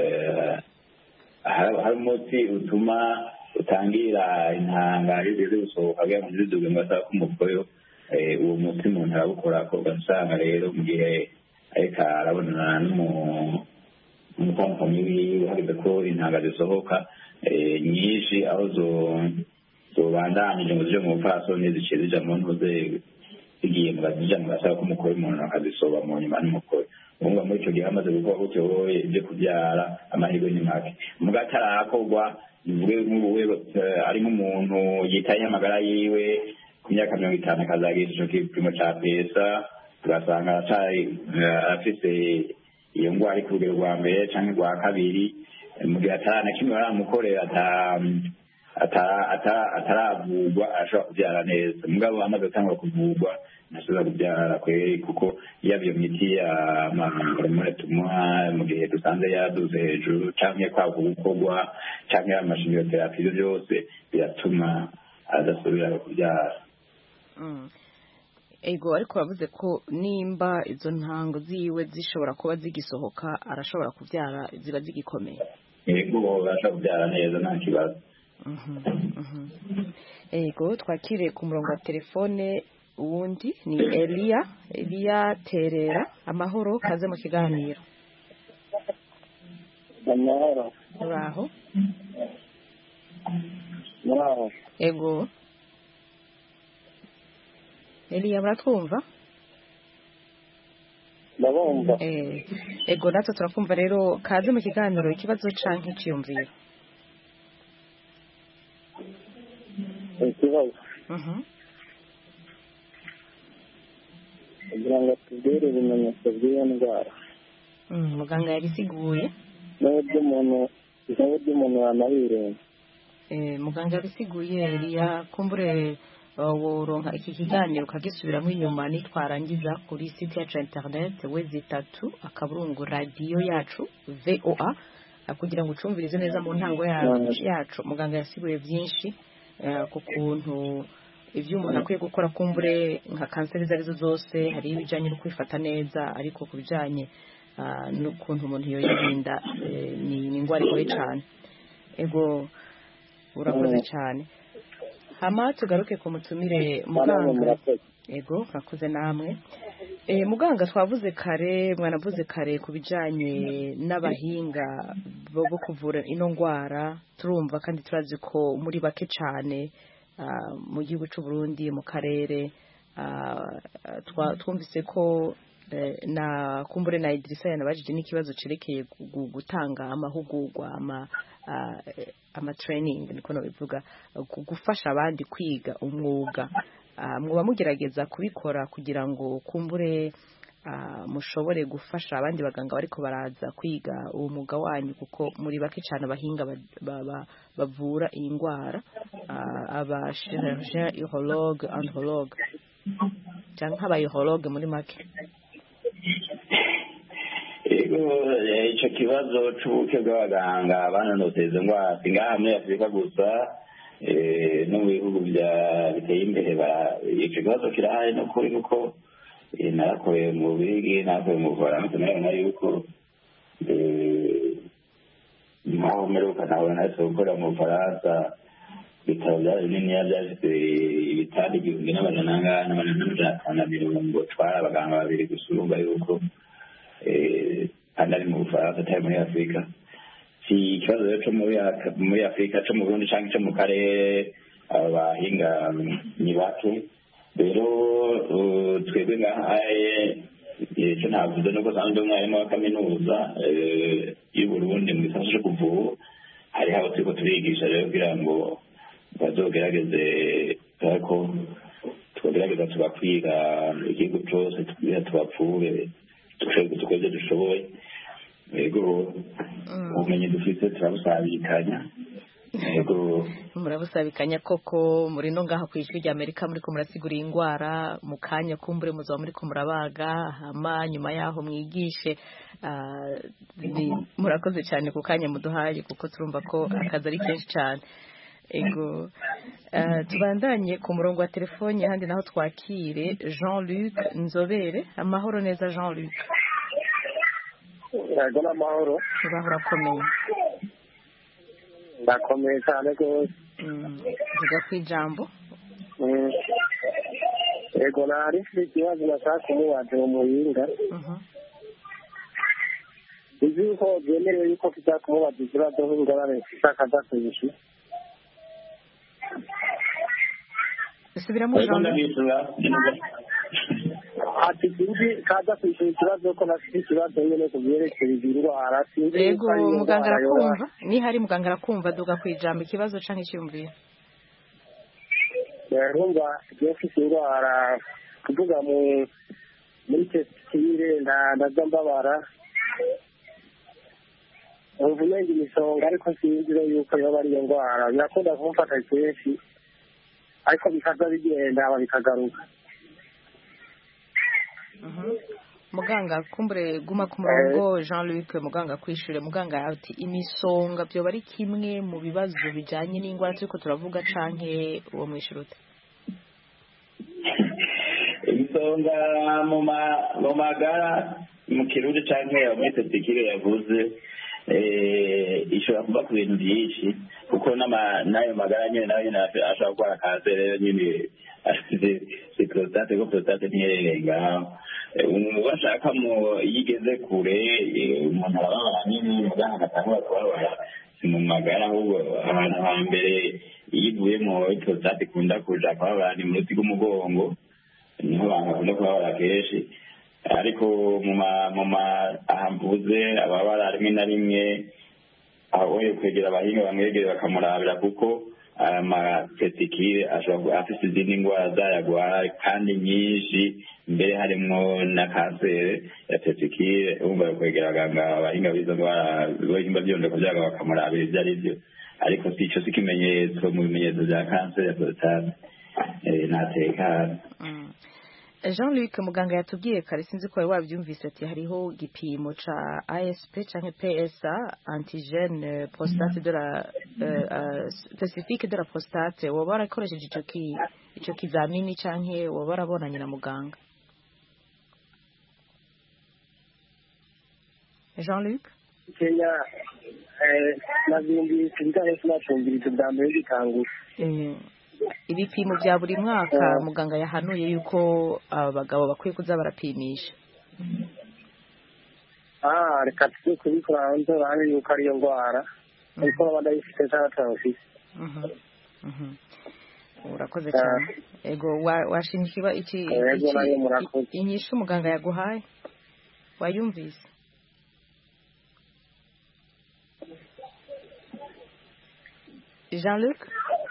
hari umutsi utuma utangira intanga zize gusohoka kugira ngo ziduge mu gasaka k'umukoyo. Uwo mutsi umuntu arawukora ko ugasanga rero mu gihe ariko arabonana n'umukompanyi wiwe hageze ko intanga zisohoka nyinshi, aho zobandanije ngo zije mu bupfasoni ziciye zija mu ntuze zigiye mu zija mu gasaka k'umukoyo, umuntu akazisoba mu nyuma n'umukoyo. Urumva muri icyo gihe hamaze gukora gutyo ibyo kubyara amahirwe ni make. Mu gatarakorwa bivuge nk'ubuwe ari nk'umuntu yitayeho amagara yiwe ku myaka mirongo itanu akazagira ico gipimo ca pesa, tugasanga afise iyo ngwara ari ku rugero rwa mbere canke rwa kabiri, mu gihe atana kimwe baramukorera ataravurwa ashobora kubyara neza. Mugabo amaze gutangura kuvurwa ntashobora kubyara kweri, kuko yaba iyo miti y'amahormone tumuha mu gihe dusanze yaduze hejuru canke kwagwa gukorwa canke amashimiyoterapi, ivyo byose biratuma adasubira kubyara. Ego, ariko bavuze ko nimba izo ntango ziwe zishobora kuba zigisohoka arashobora kubyara ziba zigikomeye. Ego, arashobora kubyara neza nta kibazo. Ego, twakire ku murongo wa telefone uwundi ni Elia. Elia Terera, amahoro, kaze mu kiganiro. Amahoro. Uraho? Uraho. Ego. Elia, muratwumva? Ndabumva. Eh, ego natwe turakumva rero, kaze mu kiganiro, ikibazo canke iciyumviro. Ikibazo. Mhm. kugira ngo tubwire ibimenyetso by'iyo ndwara muganga yabisiguye n'uburyo umuntu n'uburyo umuntu yanayirinda. Muganga yabisiguye Eliya, kumbure woronka iki kiganiro ukagisubiramo inyuma nitwarangiza kuri site yacu ya internet wezi itatu akaburungu radiyo yacu V O A kugira ngo ucumvirize neza mu ntango yacu. Muganga yasiguye byinshi ku kuntu ibyo umuntu akwiye gukora, kumbure nka kanseri izo arizo zose, hari ibijyanye no kwifata neza, ariko ku bijyanye n'ukuntu umuntu yoyirinda ni indwara igoye cyane. Ego urakoze cyane. Hama tugaruke ku mutumire muganga. Ego urakoze namwe. E, muganga twavuze kare, mwanavuze kare ku bijyanye n'abahinga bo kuvura ino ndwara, turumva kandi turazi ko muri bake cyane mu gihugu cy'u Burundi, mu karere. Twumvise ko na kumbure na Idrissa yanabajije n'ikibazo cerekeye gutanga amahugurwa ama ama training, niko no bivuga, gufasha abandi kwiga umwuga. Mwoba mugerageza kubikora kugira ngo kumbure mushobore gufasha abandi baganga bariko baraza kwiga uwo mwuga wanyu, kuko muri bake cyane abahinga bavura iyi ndwara, aba chirurgien urologue andrologue cyangwa aba urologue muri make. Icyo kibazo cy'ubuke bw'abaganga bananoteza izo ndwara si ngaha muri Afurika gusa, no mu bihugu biteye imbere icyo kibazo kirahari. no kuri nuko narakoreye mu Bubiligi, narakoreye mu Bufaransa, nabona yuko nkaho mperuka nabona nahise gukora mu Bufaransa, ibitaro byari bininiya byafite ibitanda igihumbi n'amajana angahe n'amajana atanu na mirongo, twari abaganga babiri gusa. urumva yuko kandi ari mu Bufaransa atari muri Afurika. Si ikibazo rero cyo muri Afurika, cyo mu Burundi cyangwa cyo mu karere, abahinga ni bake. Rero twebwe ngahaye icyo navuze nuko sanzwe umwarimu wa kaminuza y'u Burundi mu gisata cyo kuvura, hariho abo turiko turigisha rero kugira ngo bazogerageze ko tugerageza tugakwiga igihugu cyose, tugira tubapfure tukoze ibyo dushoboye. Yego ubumenyi dufite turabusabikanya. Yego murabusabikanya koko. muri no ngaha ku ijwi rya Amerika muriko murasigura indwara, mu kanya kumbure muzaba muriko murabaga, hama nyuma yaho mwigishe. Murakoze cyane ku kanya muduhaye, kuko turumva ko akazi ari kenshi cyane. Ego tubandanye ku murongo wa telefone handi naho twakire Jean-Luc Nzobere. Amahoro neza Jean-Luc. Yego n'amahoro. Uraho urakomeye? Ndakomeye cyane rwose. Vuga ku ijambo. Yego nari mfite ikibazo nashaka kumubaza mu muhinga. Uzi ko byemerewe yuko tujya kumubaza ikibazo nk'ingorane zishaka adasubije? Subiramo Jean-Luc. Ati sinzi kaza kwishyura ikibazo ko nafite ikibazo nyine ku byerekeye indwara. Yego muganga arakumva, ni hari muganga arakumva, duga ku ijambo ikibazo canke icyumviro. Yarumva igihe mfite indwara kuvuga mu muri tesitire ndaza mbabara, umva umenga imisonga, ariko sinzi yuko yoba ari iyo ndwara. Birakunda kumfata kenshi ariko bikaza bigenda bikagaruka. Muganga kumbure guma ku murongo Jean-Luc. Muganga kwishure, muganga ati imisonga byo bari kimwe mu bibazo bijanye n'indwara turiko turavuga, canke uwo mwishurute? Imisonga mu magara mu kirundi canke muri tesikire yavuze ishobora kuva ku bintu byinshi, kuko n'ayo magara nyine nayo nyine ashobora gukora kanseri nyine si prostate, ko prostate ntiherereye ngaho. Umuntu bashaka mu yigeze kure, umuntu arababara nyine, muganga agatangura kubabara, si mu magara ahubwo ahantu hambere iyo ivuye mu prostate ikunda kuja kubabara ni mu ruti rw'umugongo, niho abantu bakunda kubabara kenshi. Ariko mu ma ahamvuze ababara rimwe na rimwe aho kwegera abahinga bamwegere bakamurabira, kuko amatetikire ashobora afite izindi ndwara zayagwara kandi nyinshi mbere harimo na kanseri ya tetikire urumva kwegera abaganga abahinga b'izo ndwara b'ibihimba by'indoko byaga bakamurabira ibyo ari byo ariko si icyo si ikimenyetso mu bimenyetso bya kanseri ya prostate ntatekana. Jean-Luc muganga yatubwiye kare sinzi ko wari wabyumvise ati hariho igipimo ca A S P canke P S A antigene prostate de la uh, specifique de la prostate woba warakoresheje ico ki ico kizamini canke woba warabonanye na muganga? Jean-Luc Kenya eh navyumvise ibijanye n'acumbirizo bwa mbere gitangura eh ibipimo bya buri mwaka muganga yahanuye yuko abagabo bakwiye kuza barapimisha. ah reka tujye kubikora hanze urabona yuko ariyo ndwara ariko abandi ayifite cyangwa atawufite. Urakoze cyane. Ego washimishwa iki inyishu muganga yaguhaye wayumvise? Jean-Luc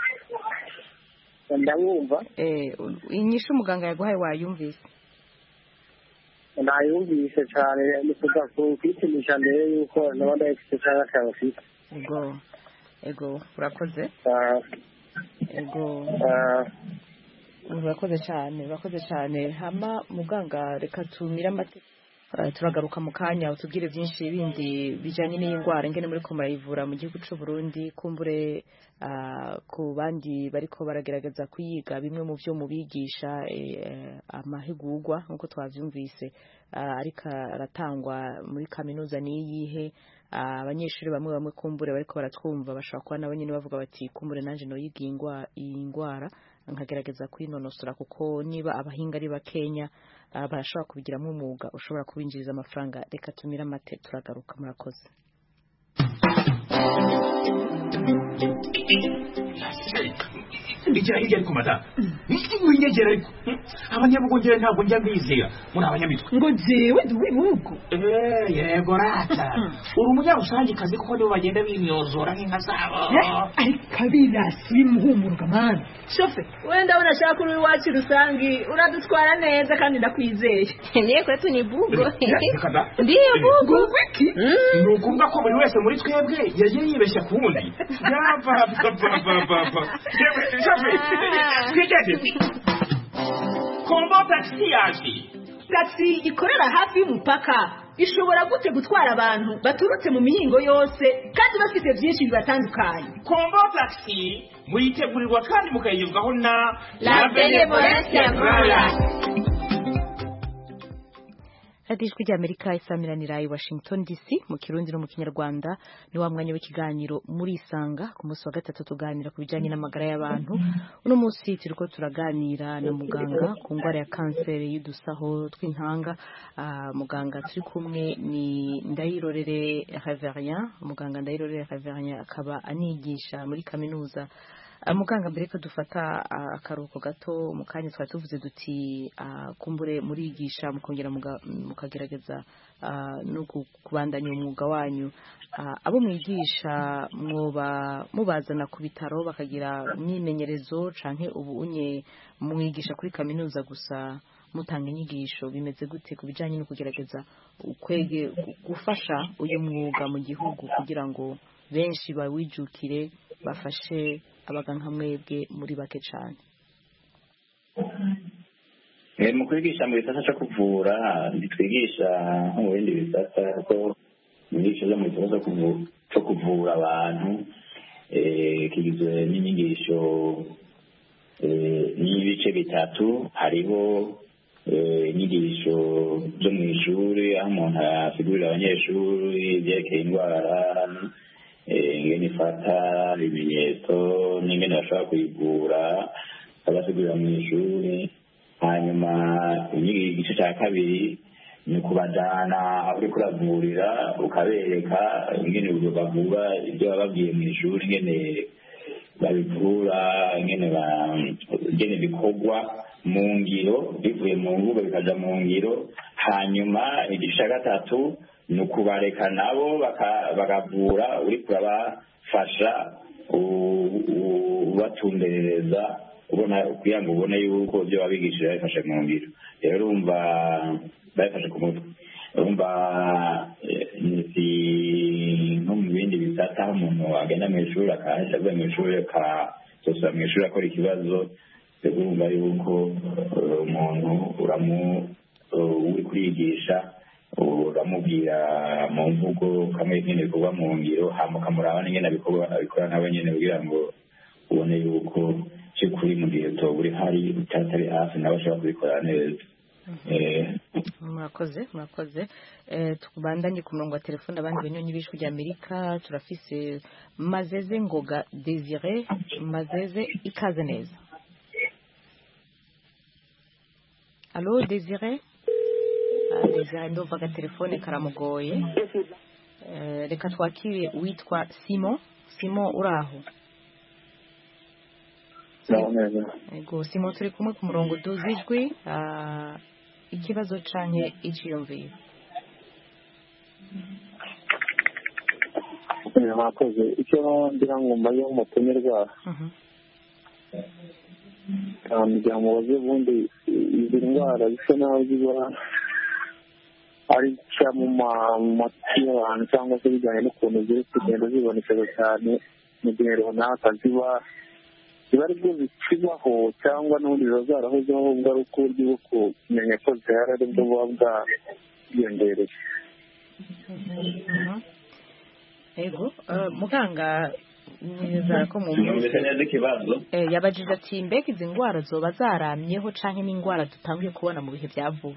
ndabumva. eh inyishu muganga yaguhaye wayumvise? Ndayumvise cyane ni kuva ku kwipimisha mbere yuko n'abandi ayifite cyangwa atawufite. Ego ego urakoze. Ego urakoze cyane urakoze cyane hama muganga reka tumira amate turagaruka mu kanya utubwire byinshi bindi bijanye n'indwara ingene muri ko murayivura mu gihugu cy'u Burundi kumbure ku bandi bariko baragerageza kuyiga bimwe mu byo mubigisha amahigurwa nkuko twavyumvise ariko aratangwa muri kaminuza niyihe abanyeshuri bamwe bamwe kumbure bariko baratwumva bashaka kuba nabo nyine bavuga bati kumbure nanje no yigingwa indwara nkagerageza kwinonosora kuko niba abahinga ari bakenya barashobora kubigiramo umwuga ushobora kubinjiriza amafaranga. Reka tumira amate turagaruka murakoze. Ndigira hirya ariko mata winyegera ariko abanyabugongera ntabwo njya mbizera muri abanyamitwe ngo jewe ndi wibugo eh yego rata uri umunyarusangi kazi kuko nibo bagenda bimyozora nk'inka zabo ariko abirasi bimuhumuruka mani shofe wenda unashaka uri wacu rusangi uradutwara neza kandi ndakwizeye niye kwetu ni bugo ndiye bugo wiki ni ukuvuga ko buri wese muri twebwe yagiye yibeshya ku wundi yava papa papa kombo taxi yaje taxi ikorera hafi y'umupaka ishobora gute gutwara abantu baturutse mu mihingo yose kandi bafite byinshi bibatandukanye. Kombo taxi muyitegurirwa kandi mukayigezwaho na La Benevolence Royal. Radijwi rya Amerika isamiranira i Washington D C mu Kirundi no mu Kinyarwanda ni wa mwanya w'ikiganiro muri Isanga ku munsi wa gatatu tuganira ku bijanye n'amagara y'abantu. Uno munsi turiko turaganira na muganga ku ngwara ya kanseri y'udusaho tw'intanga. Uh, muganga turi kumwe ni Ndayirorere Reverien. Muganga Ndayirorere Reverien akaba anigisha muri kaminuza. Uh, muganga mbere ko dufata uh, akaruhuko gato mu kanya twari tuvuze duti uh, kumbure murigisha mukongera mukagerageza uh, no kubandanya umwuga wanyu. Uh, abo mwigisha mwoba mubazana ku bitaro bakagira imyimenyerezo canke ubu unye mwigisha kuri kaminuza gusa mutanga inyigisho bimeze gute ku bijanye no kugerageza ukwege gufasha uyu mwuga mu gihugu kugira ngo benshi bawijukire bafashe abaganga mwebwe muri bake cyane? Eh mu kwigisha mu bisata cyo kuvura nditwigisha nko mu bindi bisata kuko inyigisho zo mu bisata cyo kuvura abantu eh kigizwe n'inyigisho eh n'ibice bitatu hariho inyigisho zo mu ishuri aho umuntu asigurira abanyeshuri ibyerekeye indwara ingene ifata ibimenyetso n'ingene bashobora kuyivura abasigurira mu ishuri. Hanyuma igice cya kabiri ni ukubajyana aho uri kuravurira ukabereka ingene bavura ibyo bababwiye mu ishuri ingene babivura ingene bikorwa mu ngiro bivuye mu mvugo bikaja mu ngiro. Hanyuma igice cya gatatu ni ukubareka nabo bakavura uri kurabafasha kubatumberereza ubona kugira ngo ubone yuko ibyo babigishije babifashe mu ngiro rero urumva babifashe ku mutwe urumva si nko mu bindi bisata aho umuntu agenda mu ishuri akahita avuye mu ishuri akazosubira mu ishuri akora ikibazo urumva yuko umuntu uramu uri kurigisha uramubwira mu mvugo kamwe nyine bikorwa mu ngiro hama ukamuraba n'ingene abikora nawe nyine kugira ngo ubone yuko cy'ukuri mu gihe toba uri hari utatari hafi nawe ashobora kubikora neza murakoze murakoze tubandanye ku murongo wa telefone abandi banyonyi b'ijwi ry'Amerika turafise Mazeze Ngoga Desire Mazeze ikaze neza. Allo Desire Desire ndumva aga telefone karamugoye reka twakire witwa Simon Simon uraho Ego Simon turi kumwe ku murongo duzijwi ikibazo canke iciyumviro mwakoze icyo ngira ngo mbaye umutumirwa kugira ngo baze ubundi izi ndwara bisa naho ziba ari nshya mu matwi y'abantu cyangwa se bijyanye n'ukuntu ziri kugenda zibonekeza cyane mu gihe runaka ziba ziba ari bwo zikibaho cyangwa n'ubundi ziba zarahozeho ubwo ari uko uburyo bwo kumenya ko zihari ari bwo buba bwiyongereye. Ego muganga nizera ko mu yabajije ati mbega izi ndwara zoba zaramyeho canke n'indwara dutangiye kubona mu bihe bya vuba?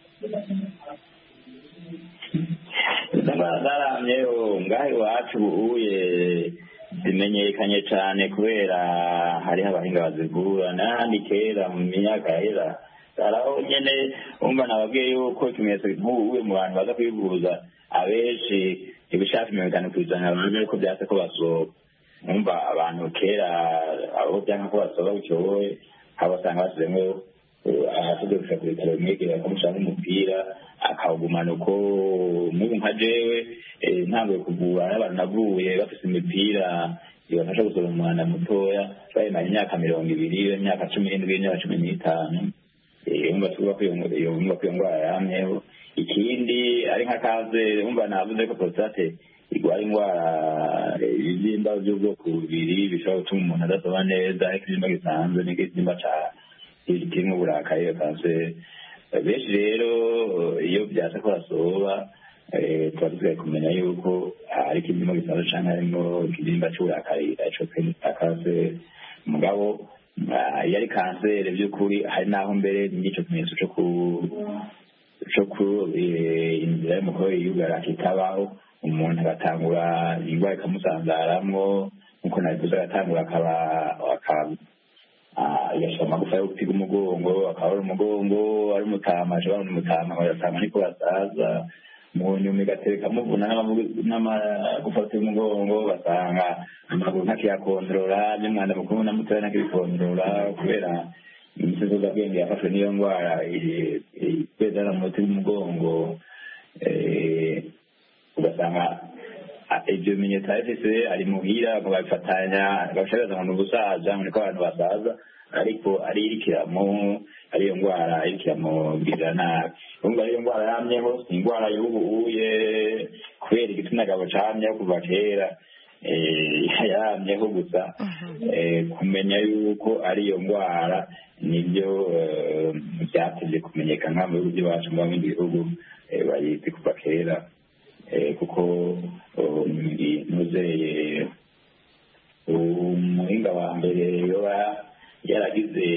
indwara zaramyeho ngaho iwacu ubuye zimenyekanye cyane kubera hariho abahinga bazivura n'ahandi kera mu myaka yahera haraho nyene umva nababwiye yuko ikimenyetso nk'ubu mu bantu baza kwivuza abenshi ibishaka mirongo itanu ku ijana bavuga yuko byase ko basoba umva abantu kera abo byanka ko basoba bucyoboye abasanga basizemwo ahasize gushaka ku bitaro bimwegera bakamushaka umupira akawugumana uko n'ubu nka jewe ntanguye kuvura n'abantu navuye bafise imipira ibafasha gusoza umwana mutoya bayimara imyaka mirongo ibiri imyaka cumi n'indwi imyaka cumi n'itanu umva tuvuga ko iyo ndwara yamyeho. Ikindi ari nka kaze umva navuze ko prostate igwara indwara ibibyimba by'ubwoko bubiri bishobora gutuma umuntu adasoba neza ikibyimba gisanzwe n'ikibyimba kirimo uburakari iyo kanseri. Benshi rero iyo byasa ko basoba tuba dusigaye kumenya yuko hari ikibyimba gisanzwe cyangwa harimo ikibyimba cy'uburakari aricyo twita kanseri. Mugabo iyo ari kanseri by'ukuri hari n'aho mbere n'icyo kimenyetso cyo ku cyo ku inzira y'umukoro yiyugara kitabaho umuntu agatangura indwara ikamusanzaramwo nk'uko nabivuze agatangura akaba yashira amagufa yo gutiga umugongo akabura umugongo ari umutama ashobora umutama agasanga niko basaza mu nyuma igatereka muvuna n'amagufa yo umugongo basanga amaguru ntakiyakontorora n'umwanda mukuru na mutoya ntakibikontorora kubera imisozi z'ubwenge yafashwe n'iyo ndwara ikwezana mu muti w'umugongo ugasanga ibyo bimenyetso afise ari muhira babifatanya bashagaza ngo n'ubusaza niko abantu basaza ariko ari irikiramo ariyo ndwara irikiramo bwira nabi urumva ariyo ndwara yamyeho si indwara y'ubuye kubera igitsina gabo camyeho kuva kera yamyeho gusa kumenya yuko ariyo ndwara nibyo byatevye kumenyekana mu bihugu by'iwacu mu bindi bihugu bayizi kuva kera kuko nuzeye umuhinga wa mbere yoba yaragize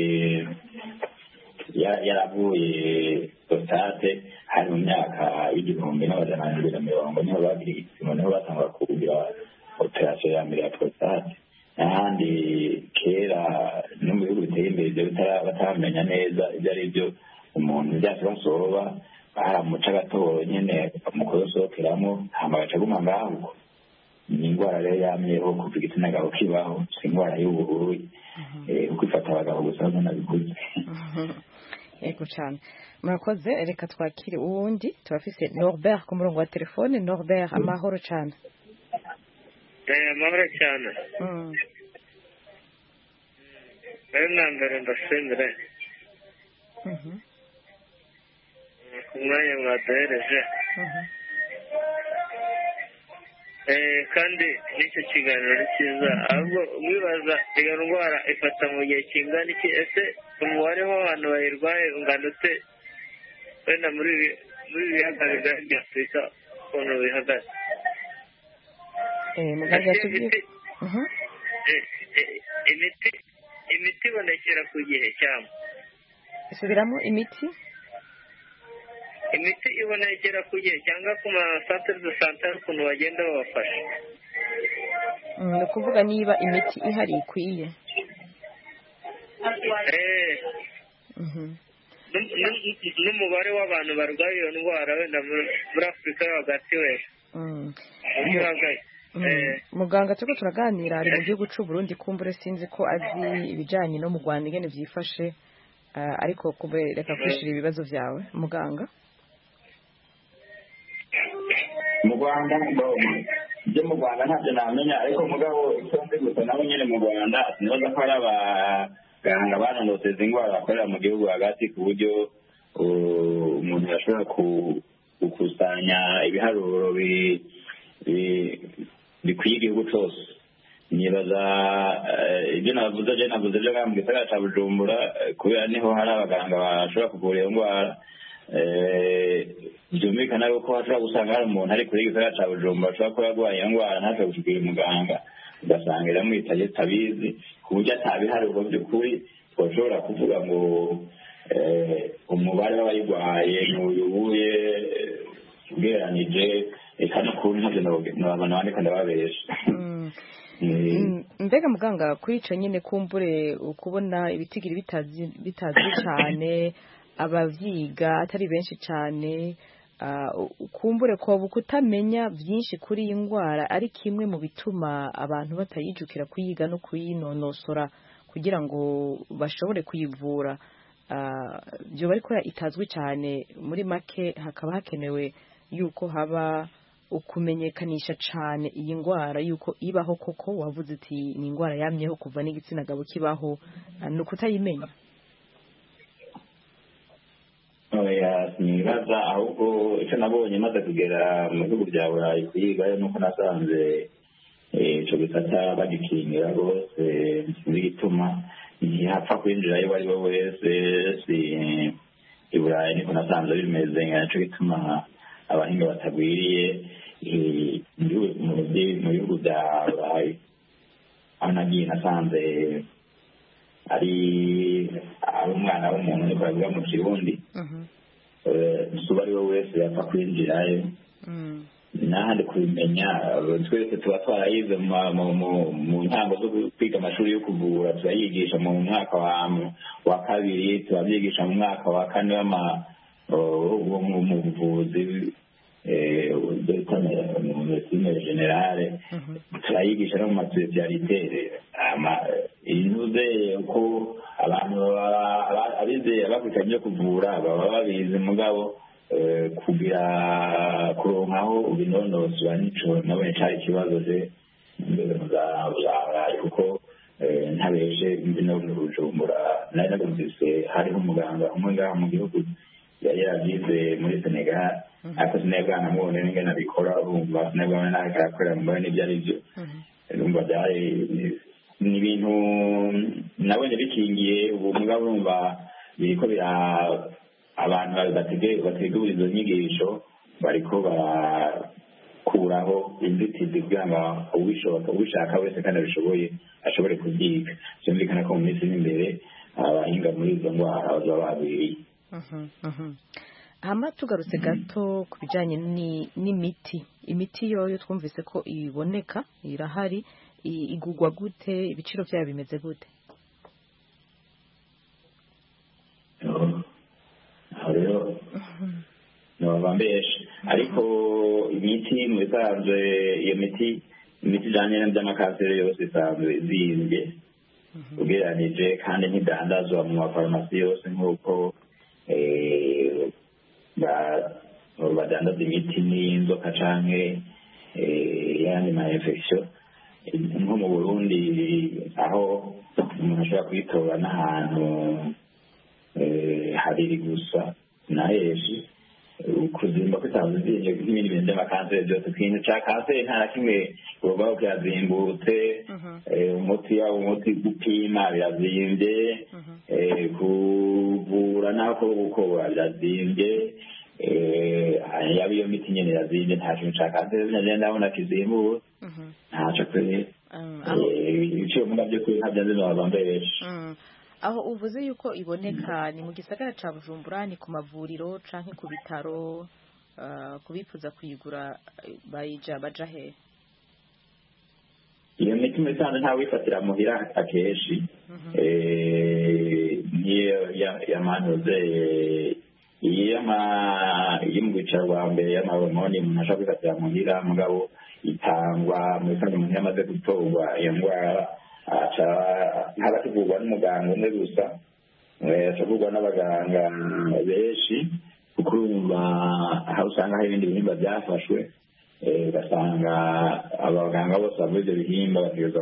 yaravuye prostate hari mu myaka y'igihumbi n'amajana abiri na mirongo niho bagira igipimo niho batangura kugira operasiyo ya mbere ya prostate n'ahandi kera no mu bihugu biteye imbere ibyo bataramenya neza ibyo ari byo umuntu byase basoba baramuca agatoro nyene mu kuyosohokeramo hama agaca aguma ngaho ni indwara rero yamyeho kuva igitsina gabo kibaho si indwara y'uburuyi kuko ifata abagabo gusa nko nabikuze. Yego cyane murakoze reka twakire uwundi turafise Norbert ku murongo wa telefone. Norbert amahoro cyane. amahoro cyane nawe mwa mbere ndashimire ku mwanya mwaduhereje kandi n'icyo kiganiro ni cyiza ahubwo mwibaza iyo ndwara ifata mu gihe kingana iki ese umubare w'abantu bayirwaye ungana ute wenda muri muri biyaga bigari bya afurika ukuntu bihagaze imiti imiti ibonekera ku gihe cyangwa isubiramo imiti imiti ibonekera ku gihe cyangwa ku masantere de sante ukuntu bagenda babafasha ni ukuvuga niba imiti ihari ikwiye n'umubare w'abantu barwaye iyo ndwara wenda muri afurika yo hagati wese muganga turiko turaganira ari mu gihugu cy'u Burundi kumbure sinzi ko azi ibijanye no mu Rwanda ingene vyifashe ariko kube reka kwishira ibibazo vyawe muganga mu Rwanda byo mu Rwanda ntacyo namenya ariko mugabo sonze gusa nabo nyene mu Rwanda nibaza ko ari abaganga banonoteza ingwara bakorera mu gihugu hagati ku buryo umuntu yashobora gukusanya ibiharuro bikwiye igihugu cyose nibaza ibyo navuze je navuze byo mu gisagara ca Bujumbura kubera niho hari abaganga bashobora kuvura iyo ndwara byumvikana yuko hashobora gusanga hari umuntu ari kuri gisagara ca Bujumbura ashobora kuba yarwaye iyo ndwara ntashobora gushikira umuganga ugasanga iramwitaye tabizi ku buryo atabiharuro by'ukuri twashobora kuvuga ngo umubare w'abayirwaye n'uyubuye ugereranije eka n'ukuntu ntavyo nabana bandika ndababesha mbega muganga kuri ico nyene kumbure ukubona ibitigiri bitazi bitazwi cyane abavyiga atari benshi cyane kumbure ko kutamenya byinshi kuri iyi ndwara ari kimwe mu bituma abantu batayijukira kuyiga no kuyinonosora kugira ngo bashobore kuyivura byo bari ko itazwi cyane muri make hakaba hakenewe yuko haba ukumenyekanisha cyane iyi ndwara yuko ibaho koko wavuze uti ni indwara yamyeho kuva n'igitsina gabo kibaho ni ukutayimenya oya nibaza ahubwo icyo nabonye maze kugera mu bihugu bya burayi kuyigayo nuko nasanze icyo gisata bagikingira rwose n'igituma ntihapfa kwinjirayo uwo ari we wese si i burayi niko nasanze bimeze nicyo gituma abahinga batagwiriye mu bihugu bya burayi aho nagiye nasanze ari ari umwana w'umuntu niko bavuga mu kirundi uba ari we wese yapfa kwinjirayo n'ahandi kubimenya twese tuba twarayize mu ntango zo kwiga amashuri yo kuvura turayigisha mu mwaka wa kabiri turabyigisha mu mwaka wa kane mu buvuzi mu medecine generale turayigisha no mu masipesiyalite inuze uko abantu abizeye bakurikiranye ibyo kuvura baba babizi mugabo kugira kuronkaho ubinonosora nico nabone cari ikibazo je mbere muzaburayi kuko ntabeshe mbino mu Bujumbura nari nagumvise hariho umuganga umwe ngaha mu gihugu yari yaragize muri Senegal ariko sinebwa namubone n'ingene abikora urumva sinebwa nawe karakorera mu mbone n'ibyo ari byo urumva byari ni ibintu nabonye bikingiye ubu mugabo urumva biriko bira abantu bategura izo nyigisho bariko barakuraho inzitizi kugira ngo ubishoboka ubishaka wese kandi abishoboye ashobore kubyiga byumvikana ko mu minsi n'imbere abahinga muri izo ndwara bazaba babiriye hama tugarutse gato ku bijyanye n'imiti imiti yoyo twumvise ko iboneka irahari igugwa gute ibiciro byayo bimeze gute rero nobaba mbeshe ariko imiti mu bisanzwe iyo miti imiti ijanye n'iby'amakanseri yose isanzwe izimbye ugereranije kandi ntidandazwa mu mafarumasi yose nk'uko badandaza imiti n'inzoka canke yandi ma infection nko mu burundi aho umuntu ashobora kuyitora n'ahantu habiri gusa na henshi kuzimba kutabuze n'ibindi bintu by'amakanseri byose ikintu cya kanseri nta na kimwe ubaho kirazimbutse umuti waba umuti gupima birazimbye kuvura n'ako gukora birazimbye yaba iyo miti nyine irazimbye nta kintu cya kanseri nagenda ndabona kizimbutse ntacyo kuri ibiciro mu nabyo kuri ntabyo nzi n'abambaye benshi aho uvuze yuko iboneka ni mu gisagara ca Bujumbura ni ku mavuriro canke ku bitaro kubifuza kuyigura bayija baja he iyo miti muri sanze nta wifatira muhira akeshi niyo yamanuze iyo mu bicaro bwa mbere y'amahormoni umuntu ashobora kwifatira muhira mugabo itangwa muri sanze umuntu yamaze gutorwa iyo ndwara haba kivugwa n'umuganga umwe gusa akavugwa n'abaganga benshi kuko urumva aho usanga hari ibindi bihimba byafashwe ugasanga abaganga bose bavuye ibyo bihimba bategereza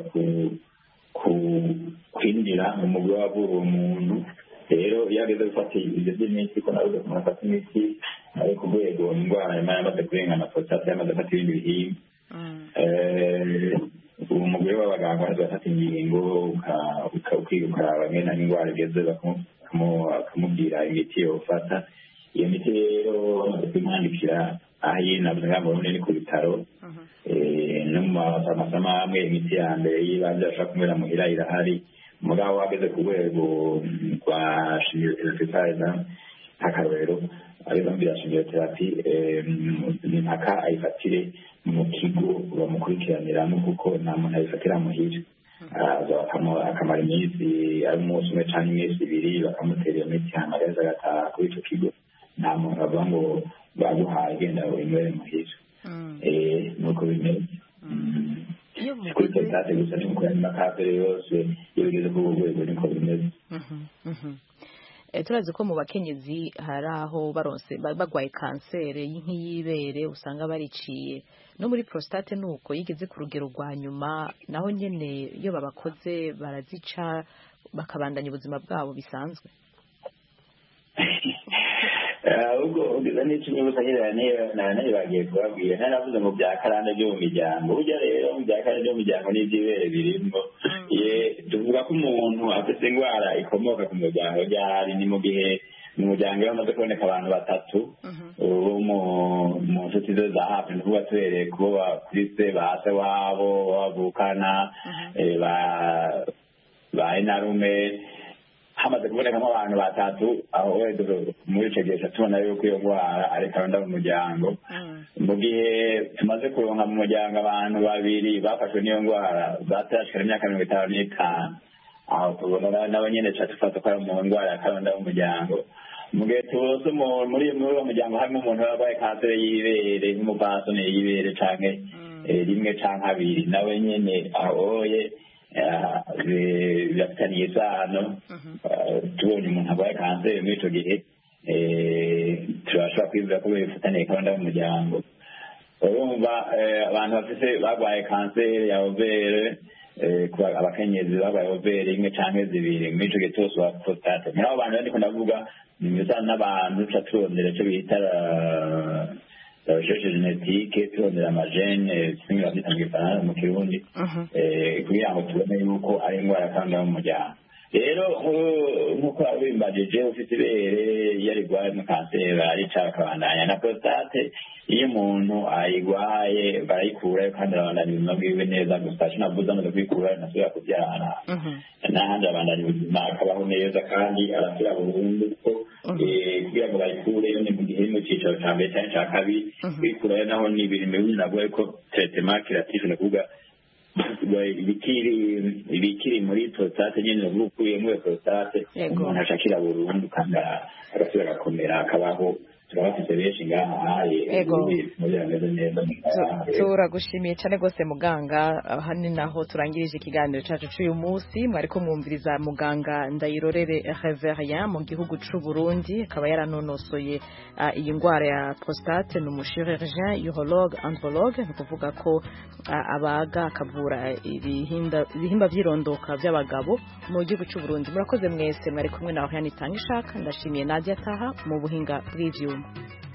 kwinjira mu mubiri wavura uwo muntu rero iyo ageze gufata ibyo by'imiti ko nawe umuntu afata imiti ari ku rwego indwara yamaze kurengana prostate yamaze gufata ibindi bihimba ubu mugore w'abaganga baraza bafata ingingo ukaraba mwene n'indwara igeze bakamubwira imiti yofata iyo miti rero bamaze kumwandikira aho iyi navuze ngo ubundi ni ku bitaro no mu mafarumasi amwe imiti ya mbere y'ibanze bashobora kumera muhira irahari mugabo wageze ku rwego rwa chimiotherapie nk'akarorero arizo mbira chimiotherapie ni mpaka ayifatire mu kigo bamukurikiraniramo kuko nta muntu ayifatira muhira akamara iminsi ari umunsi umwe cyangwa iminsi ibiri bakamutera iyo miti hanyuma agaheza agataha kuri icyo kigo nta muntu avuga ngo baguhaye genda winywere muhira nuko bimeze kuri prostate gusa ni uko n'amakanseri yose iyo bigeze kuri urwo rwego niko bimeze turazi ko mu bakenyezi hari aho baronse bagwaye kanseri nk'iyibere usanga bariciye no muri prostate nuko yigeze ku rugero rwa nyuma naho nyene iyo babakoze barazica bakabandanya ubuzima bwabo bisanzwe ahubwo ugize n'icyo nyibutsa nyine nayo bagiye kubabwira naravuze mu bya karande byo mu miryango burya rero mu bya karande byo mu miryango n'iby'ibere birimo tuvuga ko umuntu afite indwara ikomoka ku muryango ryari ni mu gihe mu muryango iyo hamaze kuboneka abantu batatu bo mu nshuti ze za hafi ni ukuvuga tubereye kubo kuri se ba se wabo bavukana ba enarume hamaze kubonekamo abantu batatu aho muri icyo gihe tubona yuko iyo ndwara ari karanda mu muryango mu gihe tumaze kuronka mu muryango abantu babiri bafashwe n'iyo ndwara batarashikana imyaka mirongo itanu n'itanu aho tubona nabo nyine ca dufata ko ari mu ndwara ya karanda mu muryango mu gihe tuzi muri uwo muryango harimo umuntu warwaye kanseri y'ibere nk'umupfasoni y'ibere canke rimwe canke abiri nawe nyine ahoye birafitaniye isano tubonye umuntu arwaye kanseri muri icyo gihe turashobora kwibwira ko bifitaniye karanda mu muryango urumva abantu bafite barwaye kanseri ya overe abakenyezi barwaye overe imwe cyangwa zibiri muri icyo gihe cyose wa prostate muri abo bantu ndiko ndavuga ni bisa n'abantu tuca turondera icyo bita la recherche génétique turondera amagene kimwe babyita mu gifaransa mu kirundi kugira ngo tubone yuko ari indwara kandi mu muryango rero nk'uko wabimbajije ufite ibere iyo arigwaye mu kanseri barica bakabandanya na prostate iyo umuntu ayigwaye barayikurayo kandi arabandanya ubuzima bwiwe neza gusa navuze amaze kuyikura nasubira kubyara n'ahandi arabandanya ubuzima akabaho neza kandi arasubira burundu ko kugira ngo bayikureyo ni mu gihe mu cyiciro cya mbere cyangwa cya kabiri kuyikurayo naho ni ibintu bimwe nagoye ko traitement curatif ni ukuvuga ibikiri muri prostate nyine ubu ukuyemo iyo prostate umuntu ashakira burundu kandi agasubira agakomera akabaho turabafite benshi ngaha mubyagameze neza turagushimiye cyane rwose muganga. aha ni naho turangirije ikiganiro cyacu cy'uyu munsi. mwari kumwumviriza muganga Ndayirorere Reverien mu gihugu cy'u Burundi, akaba yaranonosoye uh, iyi ndwara ya prostate. ni umuchirurgien urologue andrologue, ni ukuvuga ko uh, abaga akavura ibihimba by'irondoka by'abagabo mu gihugu cy'u Burundi. murakoze mwese mwari kumwe na Oriane Itangishaka. ndashimiye Nadia Taha mu buhinga bw'ivyuma.